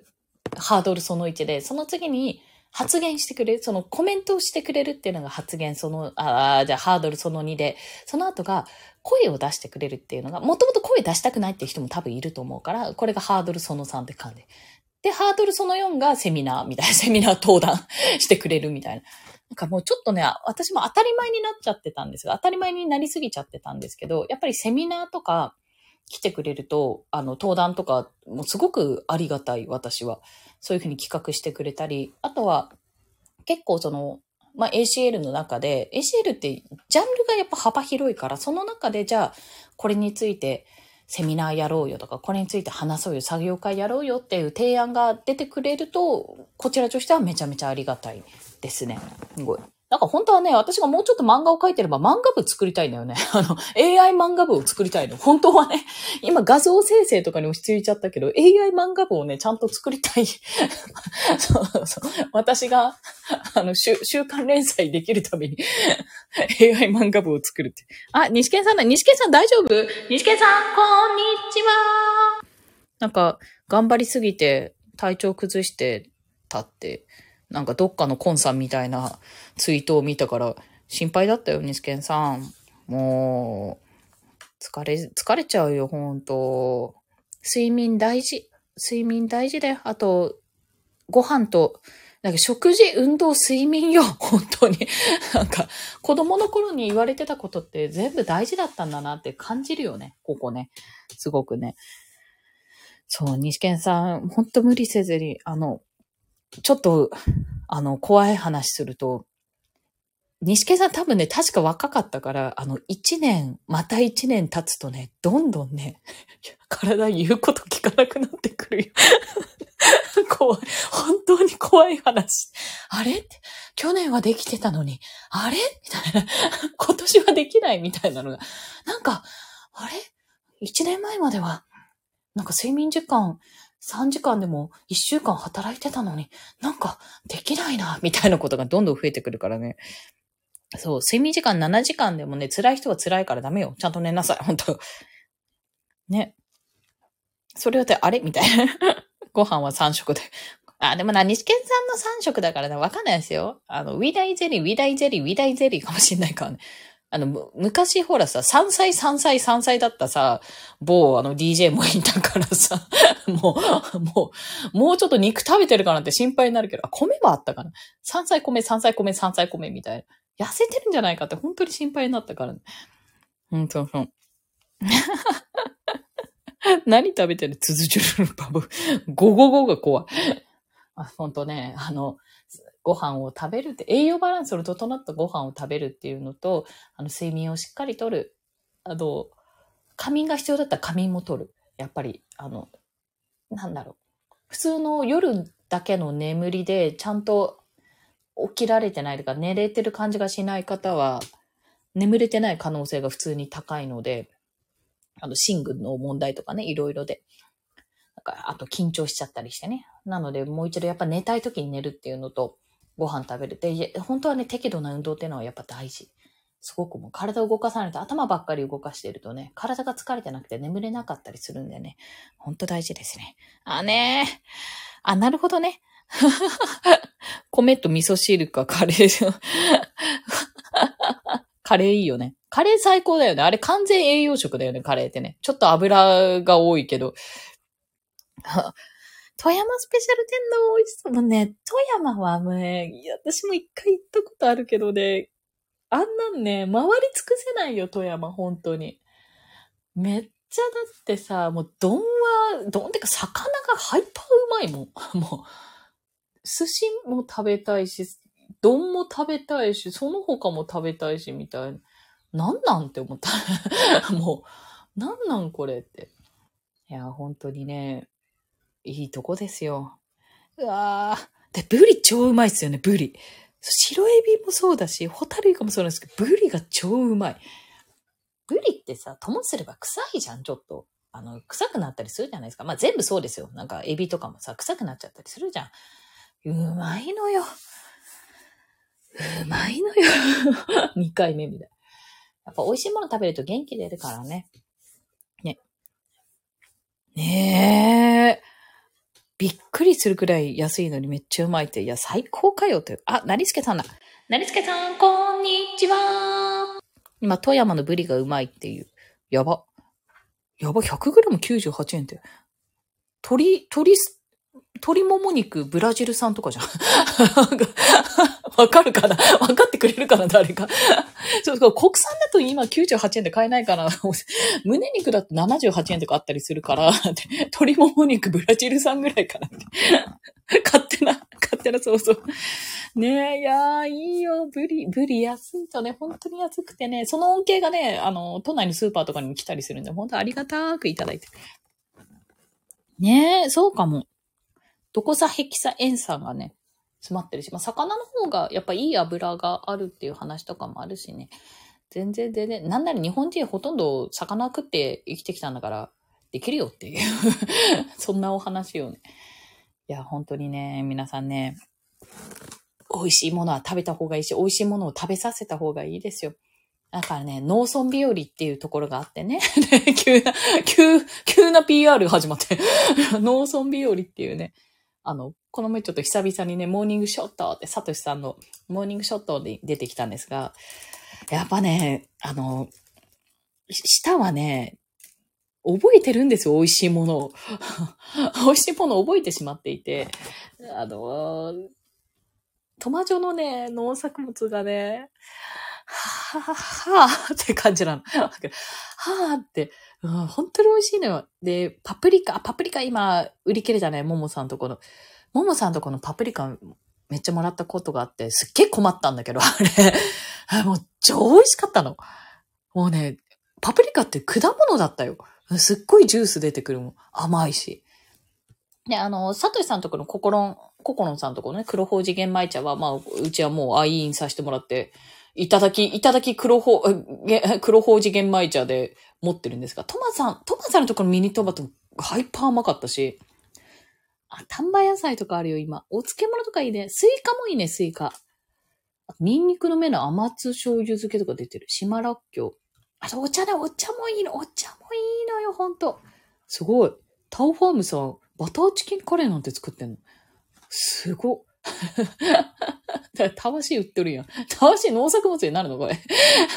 ハードルそのいちで、その次に発言してくれる、そのコメントをしてくれるっていうのが発言その、ああ、じゃあハードルそのにで、その後が声を出してくれるっていうのが、もともと声出したくないっていう人も多分いると思うから、これがハードルそのさんって感じ。で、ハードルそのよんがセミナーみたいな、セミナー登壇してくれるみたいな。なんかもうちょっとね、私も当たり前になっちゃってたんですが、当たり前になりすぎちゃってたんですけど、やっぱりセミナーとか来てくれると、あの、登壇とか、もうすごくありがたい、私は。そういうふうに企画してくれたり、あとは、結構その、まあ、エーシーエル の中で、エーシーエル ってジャンルがやっぱ幅広いから、その中でじゃあ、これについてセミナーやろうよとか、これについて話そうよ、作業会やろうよっていう提案が出てくれると、こちらとしてはめちゃめちゃありがたいですね。すごい。なんか本当はね、私がもうちょっと漫画を描いてれば漫画部作りたいんだよね。あの、エーアイ 漫画部を作りたいの。本当はね、今画像生成とかにも必要いちゃったけど、エーアイ 漫画部をね、ちゃんと作りたい。そうそう。私が、あの、週、週刊連載できるために、エーアイ 漫画部を作るって。あ、西健さんだ。西健さん大丈夫？西健さん、こんにちは。なんか、頑張りすぎて、体調崩してたって、なんかどっかのコンさんみたいなツイートを見たから心配だったよ、西健さん。もう、疲れ、疲れちゃうよ、ほんと。睡眠大事。睡眠大事だよ。あと、ご飯と、なんか食事、運動、睡眠よ、本当に。なんか、子供の頃に言われてたことって全部大事だったんだなって感じるよね、ここね。すごくね。そう、西健さん、ほんと無理せずに、あの、ちょっと、あの、怖い話すると、西健さん多分ね、確か若かったから、あの、一年、また一年経つとね、どんどんね、体言うこと聞かなくなってくるよ。怖い。本当に怖い話。あれって、去年はできてたのに、あれみたいな。今年はできないみたいなのが。なんか、あれ一年前までは、なんか睡眠時間さんじかんでもいっしゅうかん働いてたのに、なんかできないな、みたいなことがどんどん増えてくるからね。そう、睡眠時間ななじかんでもね、辛い人は辛いからダメよ。ちゃんと寝なさい、本当ね。それはて、あれみたいな。ご飯はさん食で。あ、でもな、西健さんのさん食だからね、わかんないですよ。あの、ウィダイゼリー、ウィダイゼリー、ウィダイゼリーかもしんないからね。あの、昔ほらさ、山菜、山菜、山菜だったさ、某あの ディージェー もいたからさ、もう、もう、もうちょっと肉食べてるかなって心配になるけど、あ、米はあったかな。山菜米、山菜米、山菜米みたいな。痩せてるんじゃないかって本当に心配になったからね。うん、そうそう。何食べてる？つづじゅるバブ。ゴゴゴが怖い。あ、ほんとね、あの、ご飯を食べるって、栄養バランスの整ったご飯を食べるっていうのと、あの、睡眠をしっかりとる。あと、仮眠が必要だったら仮眠も取る。やっぱり、あの、なんだろう。普通の夜だけの眠りで、ちゃんと起きられてないとか、寝れてる感じがしない方は、眠れてない可能性が普通に高いので、あの、寝具の問題とかね、いろいろで。なんかあと緊張しちゃったりしてね。なので、もう一度やっぱ寝たい時に寝るっていうのと、ご飯食べるって、本当はね、適度な運動っていうのはやっぱ大事。すごくもう体を動かさないと、頭ばっかり動かしてるとね、体が疲れてなくて眠れなかったりするんでね、本当大事ですね。あねー。あ、なるほどね。米と味噌汁かカレー。カレーいいよね。カレー最高だよね。あれ完全栄養食だよね、カレーってね。ちょっと油が多いけど。富山スペシャル天丼美味しそう。もうね、富山はね、いや私も一回行ったことあるけどね、あんなんね、回り尽くせないよ、富山、本当に。めっちゃだってさ、もう丼は、丼ってか魚がハイパーうまいもん。もう、寿司も食べたいし、丼も食べたいし、その他も食べたいし、みたいな。なんなんって思った。もう、なんなんこれって。いや、本当にね、いいとこですよ。うわー。で、ブリ超うまいっすよね、ブリ。白エビもそうだし、ホタルイカもそうなんですけど、ブリが超うまい。ブリってさ、ともすれば臭いじゃん、ちょっと。あの、臭くなったりするじゃないですか。まあ、全部そうですよ。なんか、エビとかもさ、臭くなっちゃったりするじゃん。うまいのよ。うまいのよ。にかいめみたいな。やっぱ美味しいもの食べると元気出るからね。ね。ねえ。 びっくりするくらい安いのにめっちゃうまいって、いや、最高かよって。あ、なりすけさんだ。なりすけさん、こんにちは。今、富山のブリがうまいっていう。やば。やば、ひゃくグラムきゅうじゅうはちえんって。鶏、鶏、鶏もも肉、ブラジル産とかじゃん。わかるかなわかってくれるかな誰か。そう国産だと今きゅうじゅうはちえんで買えないかな。胸肉だとななじゅうはちえんとかあったりするから、鶏もも肉ブラジル産ぐらいかなって。勝手な、勝手な想像。ねえ、いやー、いいよ。ブリ、ブリ安いとね、本当に安くてね、その恩恵がね、あの、都内のスーパーとかにも来たりするんで、本当ありがたくいただいて。ねえ、そうかも。どこさヘキサ塩酸がね、詰まってるし、まあ、魚の方がやっぱいい油があるっていう話とかもあるしね。全然全然、なんなら日本人ほとんど魚食って生きてきたんだから、できるよっていう。そんなお話をね。いや、本当にね、皆さんね、美味しいものは食べた方がいいし、美味しいものを食べさせた方がいいですよ。だからね、農村日和っていうところがあってね。急な、急、急な ピーアール 始まって。農村日和っていうね。あの、この前ちょっと久々にね、モーニングショットって、サトシさんのモーニングショットで出てきたんですが、やっぱね、あの、舌はね、覚えてるんですよ、美味しいものを。美味しいものを覚えてしまっていて、あの、トマジョのね、農作物がね、はぁ、はぁって感じなの。はぁって、うん、本当に美味しいのよ。で、パプリカ、パプリカ今売り切れじゃない、ももさんとこの。ももさんとこのパプリカめっちゃもらったことがあって、すっげえ困ったんだけど、あれ。もう超美味しかったの。もうね、パプリカって果物だったよ。すっごいジュース出てくるもん。甘いし。で、あの、サトシさんとこのココロン、ココロンさんとこのね、黒宝次元米茶は、まあ、うちはもう愛飲させてもらって、いただき、いただき黒宝、黒宝次元米茶で持ってるんですが、トマさん、トマさんのところのミニトマトハイパー甘かったし、あ、丹波野菜とかあるよ、今。お漬物とかいいね。スイカもいいね、スイカ。ニンニクの芽の甘酢醤油漬けとか出てる。島らっきょう。あと、お茶だ、お茶もいいの。お茶もいいのよ、ほんと。すごい。タオファームさん、バターチキンカレーなんて作ってんの。すごっ。たわし売ってるやん。たわし農作物になるのこれ。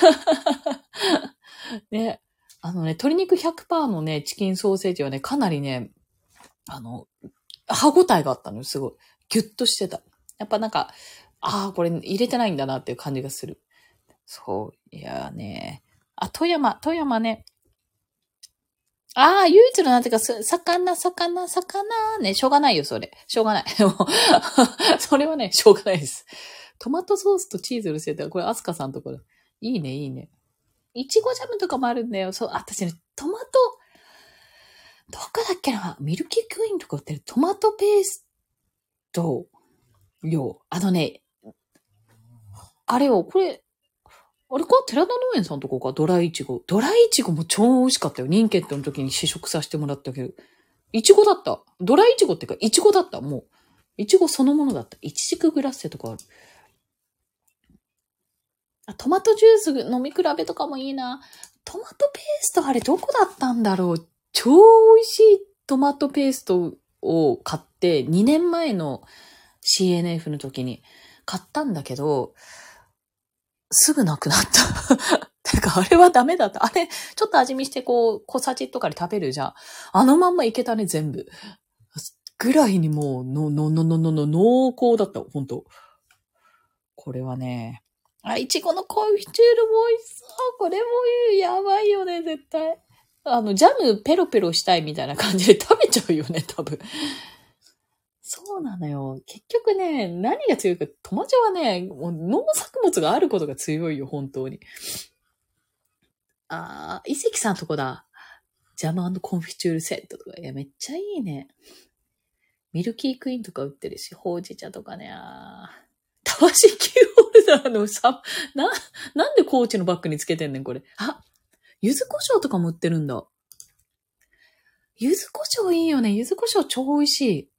ね。あのね、鶏肉 ひゃくパーセント のね、チキンソーセージはね、かなりね、あの、歯応えがあったのよ、すごい。ギュッとしてた。やっぱなんか、ああ、これ入れてないんだなっていう感じがする。そう。いやーね。あ、富山、富山ね。ああ、唯一のなんていうか、魚、魚、魚。ね、しょうがないよ、それ。しょうがない。それはね、しょうがないです。トマトソースとチーズのせて、これ、アスカさんところ。いいね、いいね。いちごジャムとかもあるんだよ。そう、私ね、トマト、どこだっけな、ミルキークイーンとか売ってるトマトペーストよ。あのね、あれを、これ、あれか寺田農園さんとこかドライイチゴ。ドライイチゴも超美味しかったよ。ニンケットの時に試食させてもらったけど。イチゴだった。ドライイチゴっていうか、イチゴだった。もう。イチゴそのものだった。イチジクグラッセとかある。あ、トマトジュース飲み比べとかもいいな。トマトペーストあれどこだったんだろう。超美味しいトマトペーストを買ってにねんまえの シーエヌエフ の時に買ったんだけど、すぐなくなった。てか、あれはダメだった。あれ、ちょっと味見してこう、小さじとかで食べるじゃん。あのまんまいけたね、全部。ぐらいにもう、の、の、の、の、の、の、濃厚だった、ほんと。これはね。あ、いちごのコンフィチュールも美味しそう。これもやばいよね、絶対。あの、ジャムペロペロしたいみたいな感じで食べちゃうよね、多分。そうなのよ。結局ね、何が強いか、トマチョはね、もう農作物があることが強いよ、本当に。あー、伊関さんとこだ。ジャム&コンフィチュールセットとか。いや、めっちゃいいね。ミルキークイーンとか売ってるし、ほうじ茶とかね。あー。たわしキーホルダーのさ、な、なんでコーチのバッグにつけてんねん、これ。あ、柚子胡椒とかも売ってるんだ。柚子胡椒いいよね。柚子胡椒超美味しい。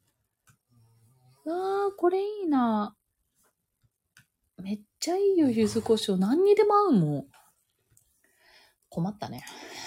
あー、これいいな。めっちゃいいよ、柚子胡椒。何にでも合うもん。 困ったね。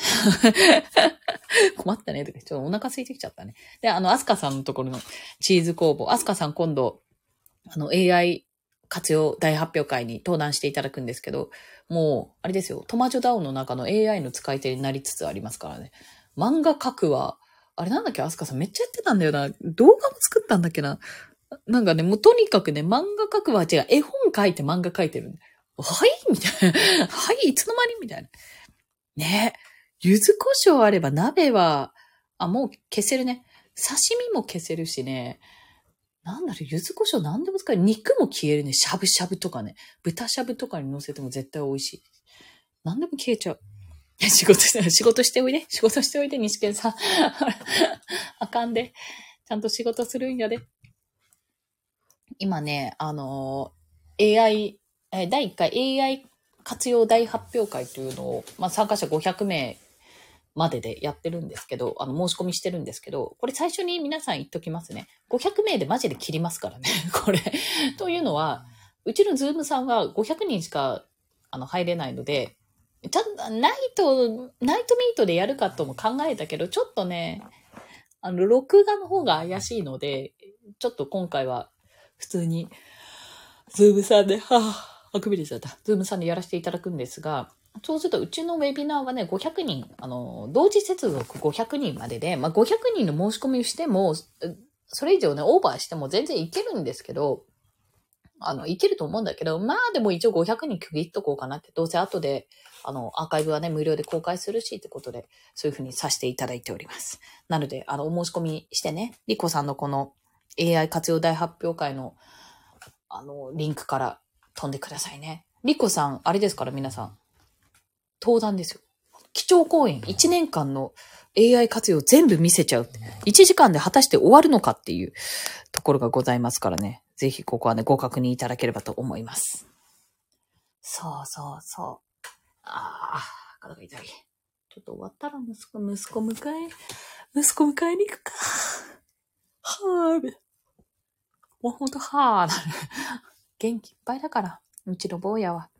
困ったねとか、ちょっとお腹空いてきちゃったね。で、あの、アスカさんのところのチーズ工房。アスカさん今度、あの、エーアイ 活用大発表会に登壇していただくんですけど、もう、あれですよ、トマジョダウンの中の エーアイ の使い手になりつつありますからね。漫画描くは、あれなんだっけ、アスカさんめっちゃやってたんだよな。動画も作ったんだっけな。なんかね、もうとにかくね、漫画描くは違う、絵本描いて漫画描いてる。はいみたいな。はい、いつの間にみたいな。ねえ。柚子胡椒あれば鍋は、あ、もう消せるね。刺身も消せるしね。なんだろう、柚子胡椒なんでも使える。肉も消えるね。しゃぶしゃぶとかね。豚しゃぶとかに乗せても絶対美味しい。なんでも消えちゃう。仕事して、仕事しておいで。仕事しておいで、西健さん。あかんで。ちゃんと仕事するんやで。今ね、あのー、エーアイ、えだいいっかい エーアイ 活用大発表会というのを、まあ、参加者ごひゃくめいまででやってるんですけど、あの、申し込みしてるんですけど、これ最初に皆さん言っときますね。ごひゃくめいでマジで切りますからね。これ。というのは、うちのズームさんはごひゃくにんしか、あの、入れないので、ちゃんと、ナイト、ナイトミートでやるかとも考えたけど、ちょっとね、あの、録画の方が怪しいので、ちょっと今回は、普通に、ズームさんで、はぁ、あくびれちゃった。ズームさんでやらせていただくんですが、そうすると、うちのウェビナーはね、ごひゃくにん、あの、同時接続ごひゃくにんまでで、まあ、ごひゃくにんの申し込みをしても、それ以上ね、オーバーしても全然いけるんですけど、あの、いけると思うんだけど、まあでも一応ごひゃくにん区切っとこうかなって、どうせ後で、あの、アーカイブはね、無料で公開するしってことで、そういうふうにさせていただいております。なので、あの、お申し込みしてね、リコさんのこの エーアイ 活用大発表会の、あの、リンクから飛んでくださいね。リコさん、あれですから皆さん、登壇ですよ。基調講演、いちねんかんの エーアイ 活用全部見せちゃう。いちじかんで果たして終わるのかっていうところがございますからね。ぜひここはね、ご確認いただければと思います。そうそうそう。ああ、体が痛い。ちょっと終わったら息子、息子迎え、息子迎えに行くか。はぁ、もうほんとはぁ、元気いっぱいだから、うちの坊やは。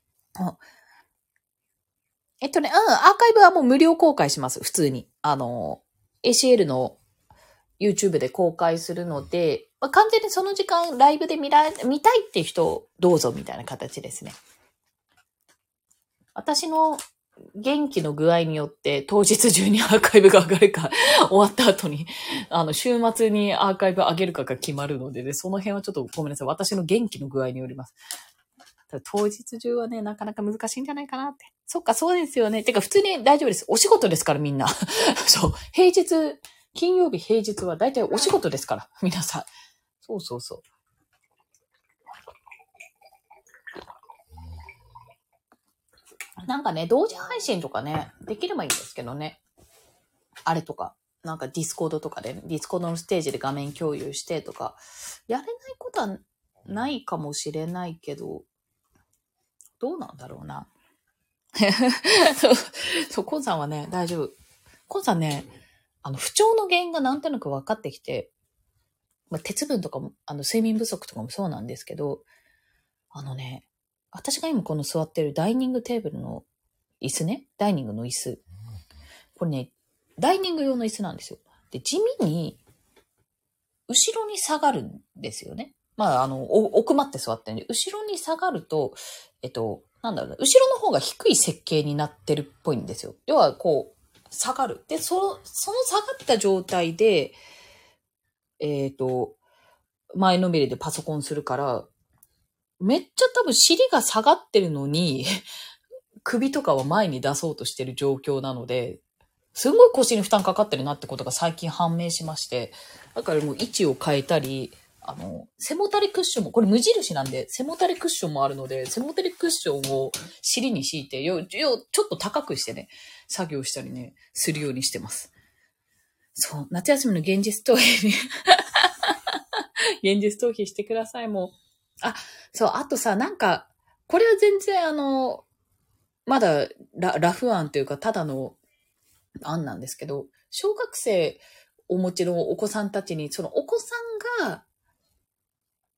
えっとね、うん、アーカイブはもう無料公開します、普通に。あの、エーシーエル の YouTube で公開するので、まあ、完全にその時間ライブで見ら、見たいっていう人どうぞみたいな形ですね。私の元気の具合によって当日中にアーカイブが上がるか、終わった後に、あの、週末にアーカイブ上げるかが決まるので、ね、その辺はちょっとごめんなさい。私の元気の具合によります。当日中はね、なかなか難しいんじゃないかなって。そっか、そうですよね。てか、普通に大丈夫です。お仕事ですから、みんな。そう。平日、金曜日平日は大体お仕事ですから、皆さん。そうそうそう。なんかね、同時配信とかね、できればいいんですけどね。あれとか。なんかディスコードとかで、ディスコードのステージで画面共有してとか、やれないことはないかもしれないけど、どうなんだろうな。そう、そう、コンさんはね、大丈夫。コンさんね、あの、不調の原因がなんとなく分かってきて、まあ、鉄分とかも、あの、睡眠不足とかもそうなんですけど、あのね、私が今この座ってるダイニングテーブルの椅子ね、ダイニングの椅子。これね、ダイニング用の椅子なんですよ。で、地味に、後ろに下がるんですよね。まあ、あの、奥まって座ってるんで、後ろに下がると、えっと、なんだろうな、後ろの方が低い設計になってるっぽいんですよ。要は、こう、下がる。で、そ、その下がった状態で、えっと、前のめりでパソコンするから、めっちゃ多分尻が下がってるのに、首とかは前に出そうとしてる状況なので、すんごい腰に負担かかってるなってことが最近判明しまして、だからもう位置を変えたり、あの、背もたれクッションも、これ無印なんで、背もたれクッションもあるので、背もたれクッションを尻に敷いて、よ、よ、ちょっと高くしてね、作業したりね、するようにしてます。そう、夏休みの現実逃避に、現実逃避してください、もう。あ、そう、あとさ、なんか、これは全然あの、まだラ、ラフ案というか、ただの案なんですけど、小学生お持ちのお子さんたちに、そのお子さんが、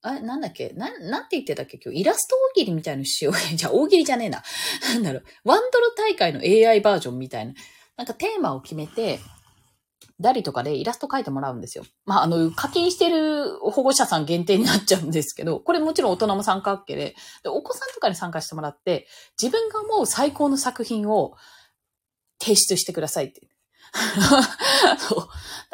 あ、なんだっけな、なんて言ってたっけ今日イラスト大喜利みたいのしよう。じゃあ大喜利じゃねえな。なんだろう。ワンドロ大会の エーアイ バージョンみたいな。なんかテーマを決めて、ダリとかでイラスト描いてもらうんですよ。まあ、あの、課金してる保護者さん限定になっちゃうんですけど、これもちろん大人も参加 OK で、で、お子さんとかに参加してもらって、自分が思う最高の作品を提出してくださいって。そう。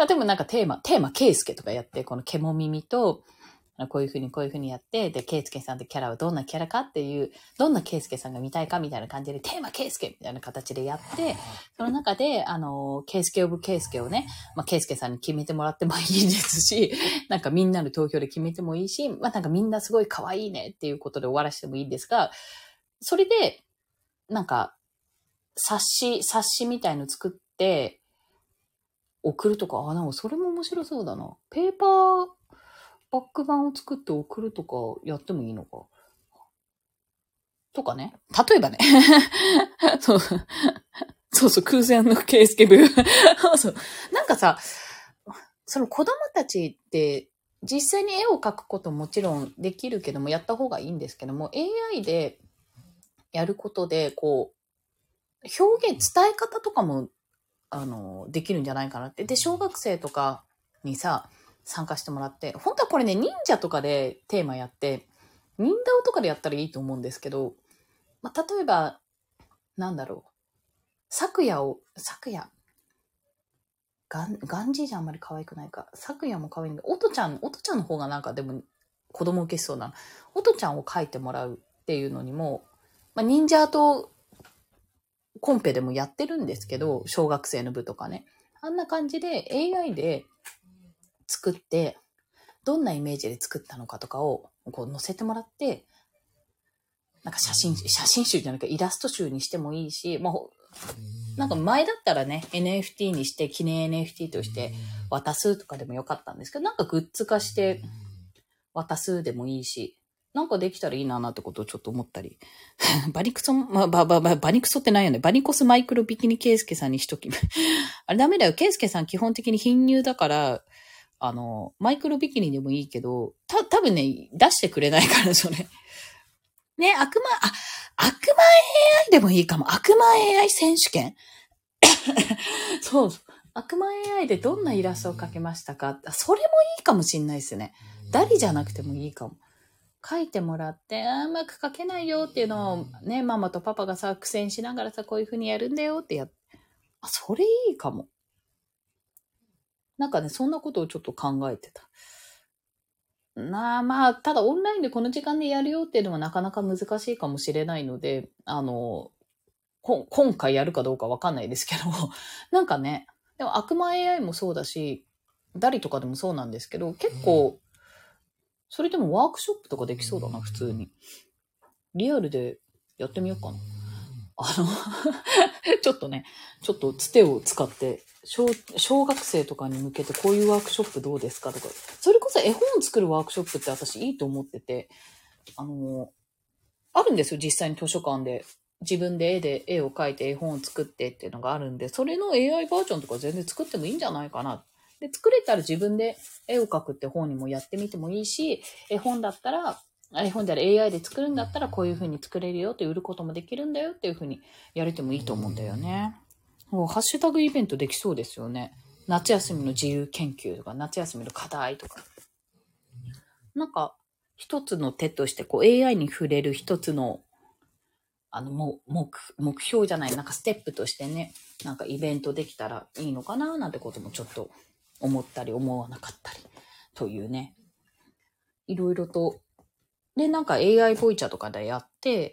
例えばなんかテーマ、テーマ、ケイスケとかやって、このケモ耳と、こういうふうにこういうふうにやって、で、ケイスケさんってキャラはどんなキャラかっていう、どんなケイスケさんが見たいかみたいな感じで、テーマケイスケみたいな形でやって、その中で、あの、ケイスケオブケイスケをね、まあ、ケイスケさんに決めてもらってもいいですし、なんかみんなの投票で決めてもいいし、まあ、なんかみんなすごい可愛いねっていうことで終わらせてもいいんですが、それで、なんか、冊子、冊子みたいの作って、送るとか、あ、なんかそれも面白そうだな。ペーパーバック版を作って送るとかやってもいいのか。とかね。例えばね。そう。そうそう、空前のケースケブ。そう。なんかさ、その子供たちって実際に絵を描くことももちろんできるけども、やった方がいいんですけども、エーアイ でやることで、こう、表現、伝え方とかもあの、できるんじゃないかなって。で、小学生とかにさ、参加してもらって、本当はこれね、忍者とかでテーマやって、忍ダオとかでやったらいいと思うんですけど、まあ、例えば、なんだろう。昨夜を、昨夜、ガン、ガンジーじゃあんまり可愛くないか。昨夜も可愛いんで、おとちゃん、おとちゃんの方がなんかでも子供受けしそうな、おとちゃんを描いてもらうっていうのにも、まあ、忍者とコンペでもやってるんですけど、小学生の部とかね。あんな感じで エーアイ で作って、どんなイメージで作ったのかとかをこう載せてもらって、なんか写真、写真集じゃなくてイラスト集にしてもいいし、もう、なんか前だったらね、エヌエフティー にして、記念 エヌエフティー として渡すとかでもよかったんですけど、なんかグッズ化して渡すでもいいし、なんかできたらいいなーってことをちょっと思ったり。バニクソ、まあ、ば、ば、ば、バニクソってないよね。バニコスマイクロビキニケイスケさんにしとき。あれダメだよ。ケイスケさん基本的に貧乳だから、あの、マイクロビキニでもいいけど、た、多分ね、出してくれないから、それ。ね、悪魔、あ、悪魔 エーアイ でもいいかも。悪魔 エーアイ 選手権そうそう。悪魔 エーアイ でどんなイラストを描けましたか？それもいいかもしんないですね。ダリじゃなくてもいいかも。書いてもらって、あ、うまく書けないよっていうのをね、ママとパパがさ、苦戦しながらさ、こういう風にやるんだよってやっ、あ、それいいかも。なんかね、そんなことをちょっと考えてた。なあ、まあ、ただオンラインでこの時間でやるよっていうのはなかなか難しいかもしれないので、あの、こ今回やるかどうかわかんないですけど、なんかね、でも悪魔 エーアイ もそうだし、ダリとかでもそうなんですけど、結構、それでもワークショップとかできそうだな、普通に。リアルでやってみようかな。あの、ちょっとね、ちょっとつてを使って、小、小学生とかに向けてこういうワークショップどうですかとか、それこそ絵本作るワークショップって私いいと思ってて、あの、あるんですよ、実際に図書館で。自分で絵で絵を描いて絵本を作ってっていうのがあるんで、それの エーアイ バージョンとか全然作ってもいいんじゃないかな。で、作れたら自分で絵を描くって本にもやってみてもいいし、絵本だったら、絵本である エーアイ で作るんだったらこういう風に作れるよって売ることもできるんだよっていう風にやれてもいいと思うんだよね。もうハッシュタグイベントできそうですよね。夏休みの自由研究とか、夏休みの課題とか。なんか、一つの手として、こう エーアイ に触れる一つの、あの、も目、目標じゃない、なんかステップとしてね、なんかイベントできたらいいのかななんてこともちょっと思ったり思わなかったりというね。いろいろと。で、なんか エーアイ ボイチャとかでやって、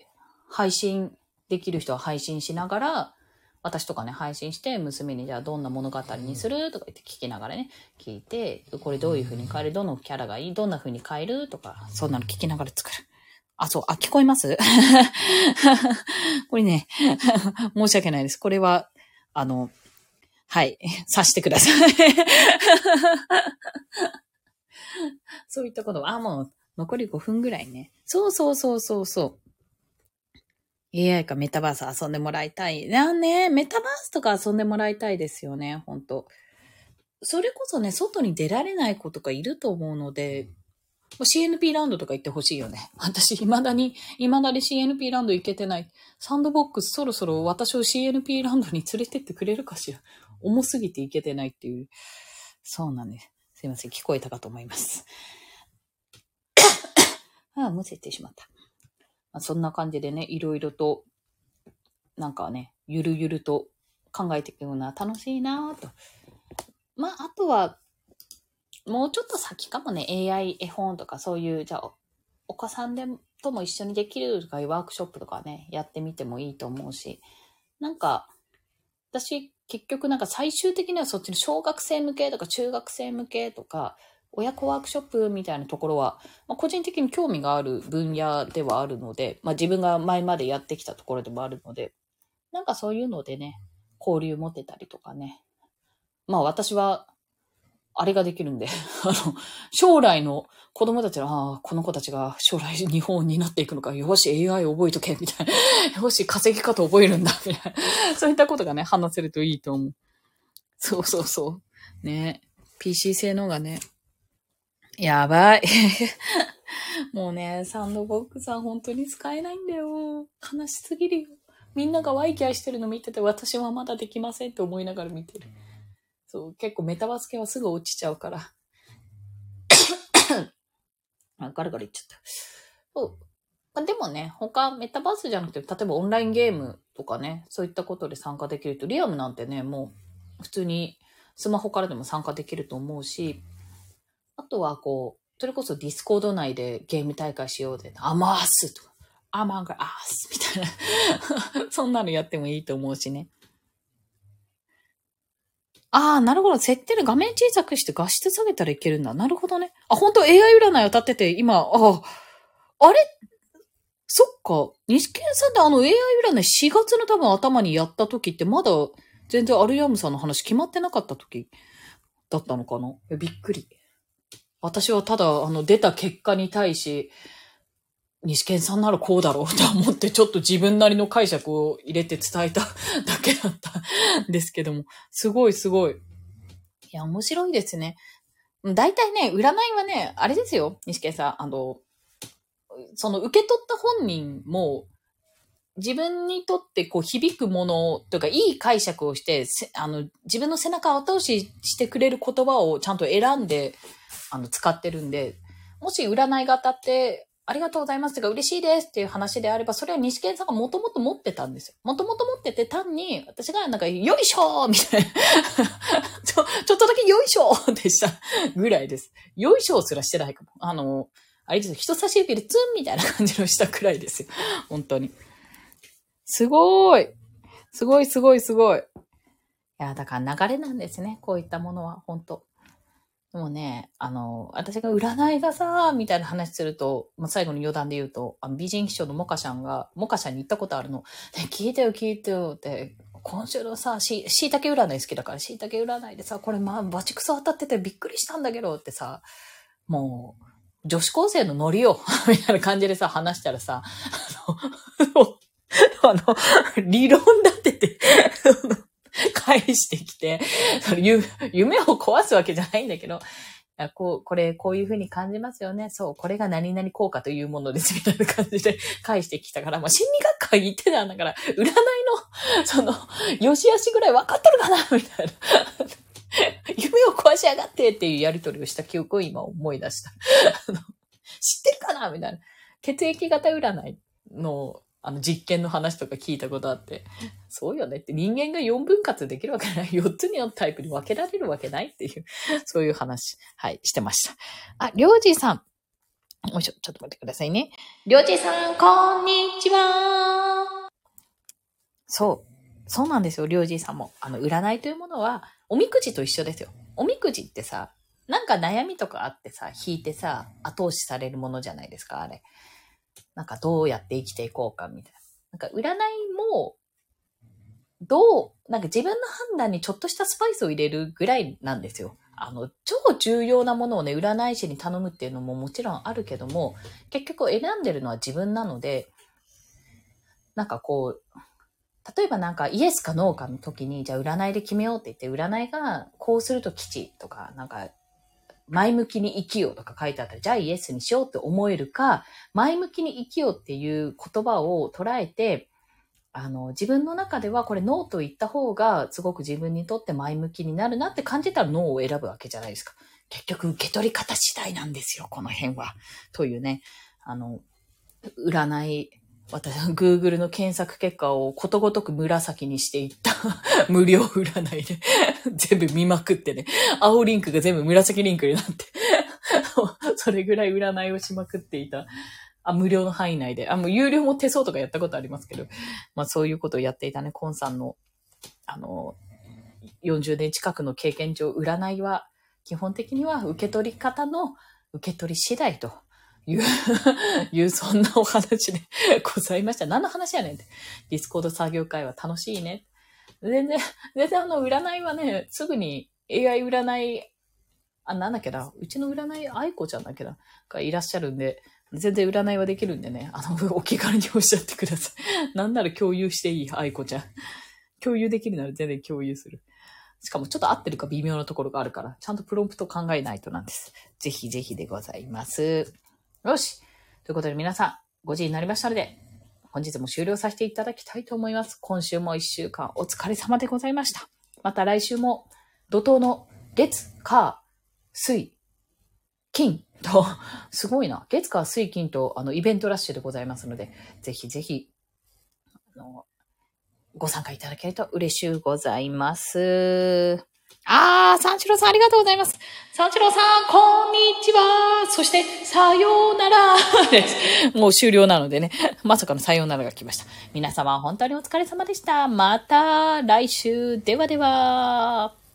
配信できる人は配信しながら、私とかね、配信して、娘にじゃあどんな物語にするとか言って聞きながらね、聞いて、これどういう風に変える、どのキャラがいい、どんな風に変えるとか、そんなの聞きながら作る。あ、そう、あ、聞こえますこれね、申し訳ないです。これは、あの、はい、察してください。そういったことは、あ、もう、残りごふんぐらいね。そうそうそうそうそう。エーアイ かメタバース遊んでもらいたい。なね、メタバースとか遊んでもらいたいですよね、本当それこそね、外に出られない子とかいると思うので、 う シーエヌピー ランドとか行ってほしいよね。私、未だに、未だに シーエヌピー ランド行けてない。サンドボックスそろそろ私を シーエヌピー ランドに連れてってくれるかしら。重すぎて行けてないっていう。そうなんです。すいません。聞こえたかと思います。ああ、むせてしまった。まあ、そんな感じでね、いろいろと、なんかね、ゆるゆると考えていくような楽しいなぁと。まあ、あとは、もうちょっと先かもね、エーアイ 絵本とかそういう、じゃあ、お子さんでとも一緒にできるとかいうワークショップとかね、やってみてもいいと思うし、なんか、私、結局なんか最終的にはそっちの小学生向けとか中学生向けとか、親子ワークショップみたいなところは、まあ、個人的に興味がある分野ではあるので、まあ自分が前までやってきたところでもあるので、なんかそういうのでね、交流持てたりとかね。まあ私は、あれができるんで、あの、将来の子供たちは、ああ、この子たちが将来日本になっていくのか、よし、エーアイ 覚えとけ、みたいな。よし、稼ぎ方覚えるんだ、みたいな。そういったことがね、話せるといいと思う。そうそうそう。ね。ピーシー 性能がね、やばい。もうね、サンドボックスは本当に使えないんだよ。悲しすぎるよ。みんながワイキャイしてるの見てて、私はまだできませんって思いながら見てる。そう、結構メタバス系はすぐ落ちちゃうから。あ、ガルガル言っちゃった。そう。でもね、他、メタバースじゃなくて、例えばオンラインゲームとかね、そういったことで参加できると、リアムなんてね、もう、普通にスマホからでも参加できると思うし、あとはこう、それこそディスコード内でゲーム大会しようで、アマースとか、アマンガースみたいな、そんなのやってもいいと思うしね。ああ、なるほど。設定で画面小さくして画質下げたらいけるんだ。なるほどね。あ、本当 エーアイ 占い当たってて、今、あ、あれそっか。西健さんってあの エーアイ 占いしがつの多分頭にやった時ってまだ全然アルヤムさんの話決まってなかった時だったのかな。びっくり。私はただあの出た結果に対し、西健さんならこうだろうと思ってちょっと自分なりの解釈を入れて伝えただけだったんですけども。すごいすごい。いや、面白いですね。大体ね、占いはね、あれですよ、西健さん。あの、その受け取った本人も、自分にとってこう響くものというか、いい解釈をして、あの、自分の背中を後押ししてくれる言葉をちゃんと選んで、あの、使ってるんで、もし占いが当たって、ありがとうございますとか嬉しいですっていう話であれば、それは西健さんがもともと持ってたんですよ。もともと持ってて、単に私がなんか、よいしょーみたいなちょ、ちょっとだけよいしょーってしたぐらいです。よいしょーすらしてないかも。あの、あれですよ、人差し指でツンみたいな感じのしたくらいですよ。本当に。すごーい。すごいすごいすごい。いや、だから流れなんですね。こういったものは、本当でもね、あの、私が占いがさ、みたいな話すると、まあ、最後の余談で言うと、あの美人秘書のモカシャンが、モカシャンに行ったことあるの。ね、聞いてよ聞いてよって、今週のさ、し、椎茸占い好きだから、椎茸占いでさ、これまあ、バチクソ当たっててびっくりしたんだけどってさ、もう、女子高生のノリよみたいな感じでさ、話したらさ、あの、あの、理論立てて、返してきて、夢を壊すわけじゃないんだけど、こう、これ、こういう風に感じますよね。そう、これが何々効果というものです、みたいな感じで返してきたから、まあ、心理学会行ってたんだから、占いの、その、良し悪しぐらい分かってるかなみたいな。夢を壊しやがってっていうやりとりをした記憶を今思い出した。知ってるかなみたいな。血液型占いの、あの実験の話とか聞いたことあって、そうよねって人間がよんぶん割できるわけない。よっつのタイプに分けられるわけないっていう、そういう話、はい、してました。あ、りょうじさん。よいしょ、ちょっと待ってくださいね。りょうじさん、こんにちは。そう。そうなんですよ、りょうじさんも。あの、占いというものは、おみくじと一緒ですよ。おみくじってさ、なんか悩みとかあってさ、引いてさ、後押しされるものじゃないですか、あれ。なんかどうやって生きていこうかみたいな。なんか占いも、どう、なんか自分の判断にちょっとしたスパイスを入れるぐらいなんですよ。あの、超重要なものをね、占い師に頼むっていうのももちろんあるけども、結局選んでるのは自分なので、なんかこう、例えばなんかイエスかノーかの時に、じゃあ占いで決めようって言って、占いがこうすると吉とか、なんか前向きに生きようとか書いてあったら、じゃあイエスにしようって思えるか、前向きに生きようっていう言葉を捉えて、あの、自分の中ではこれノーと言った方がすごく自分にとって前向きになるなって感じたらノーを選ぶわけじゃないですか。結局受け取り方次第なんですよ、この辺は。というね、あの、占い、私、Google の検索結果をことごとく紫にしていった無料占いで全部見まくってね、青リンクが全部紫リンクになってそれぐらい占いをしまくっていた。あ、無料の範囲内で。あ、もう有料も手相とかやったことありますけど、まあそういうことをやっていたね、コンさんの、あの、よんじゅうねん近くの経験上、占いは基本的には受け取り方の受け取り次第という、いう、そんなお話でございました。何の話やねんって。ディスコード作業会は楽しいね。全然、全然あの占いはね、すぐに エーアイ 占い、あ、なんだっけな、うちの占い、愛子ちゃんだっけな、がいらっしゃるんで、全然占いはできるんでね、あの、お気軽におっしゃってください。なんなら共有していい、愛子ちゃん。共有できるなら全然共有する。しかもちょっと合ってるか微妙なところがあるから、ちゃんとプロンプト考えないとなんです。ぜひぜひでございます。よし。ということで皆さん、ごじになりましたので、本日も終了させていただきたいと思います。今週もいっしゅうかんお疲れ様でございました。また来週も怒涛の月、火、水、金と、すごいな。月、火、水、金とあのイベントラッシュでございますので、ぜひぜひ、あのご参加いただけると嬉しゅうございます。あー、三四郎さんありがとうございます。三四郎さん、こんにちは。そして、さようならです。もう終了なのでね、まさかのさようならが来ました。皆様、本当にお疲れ様でした。また来週。ではでは。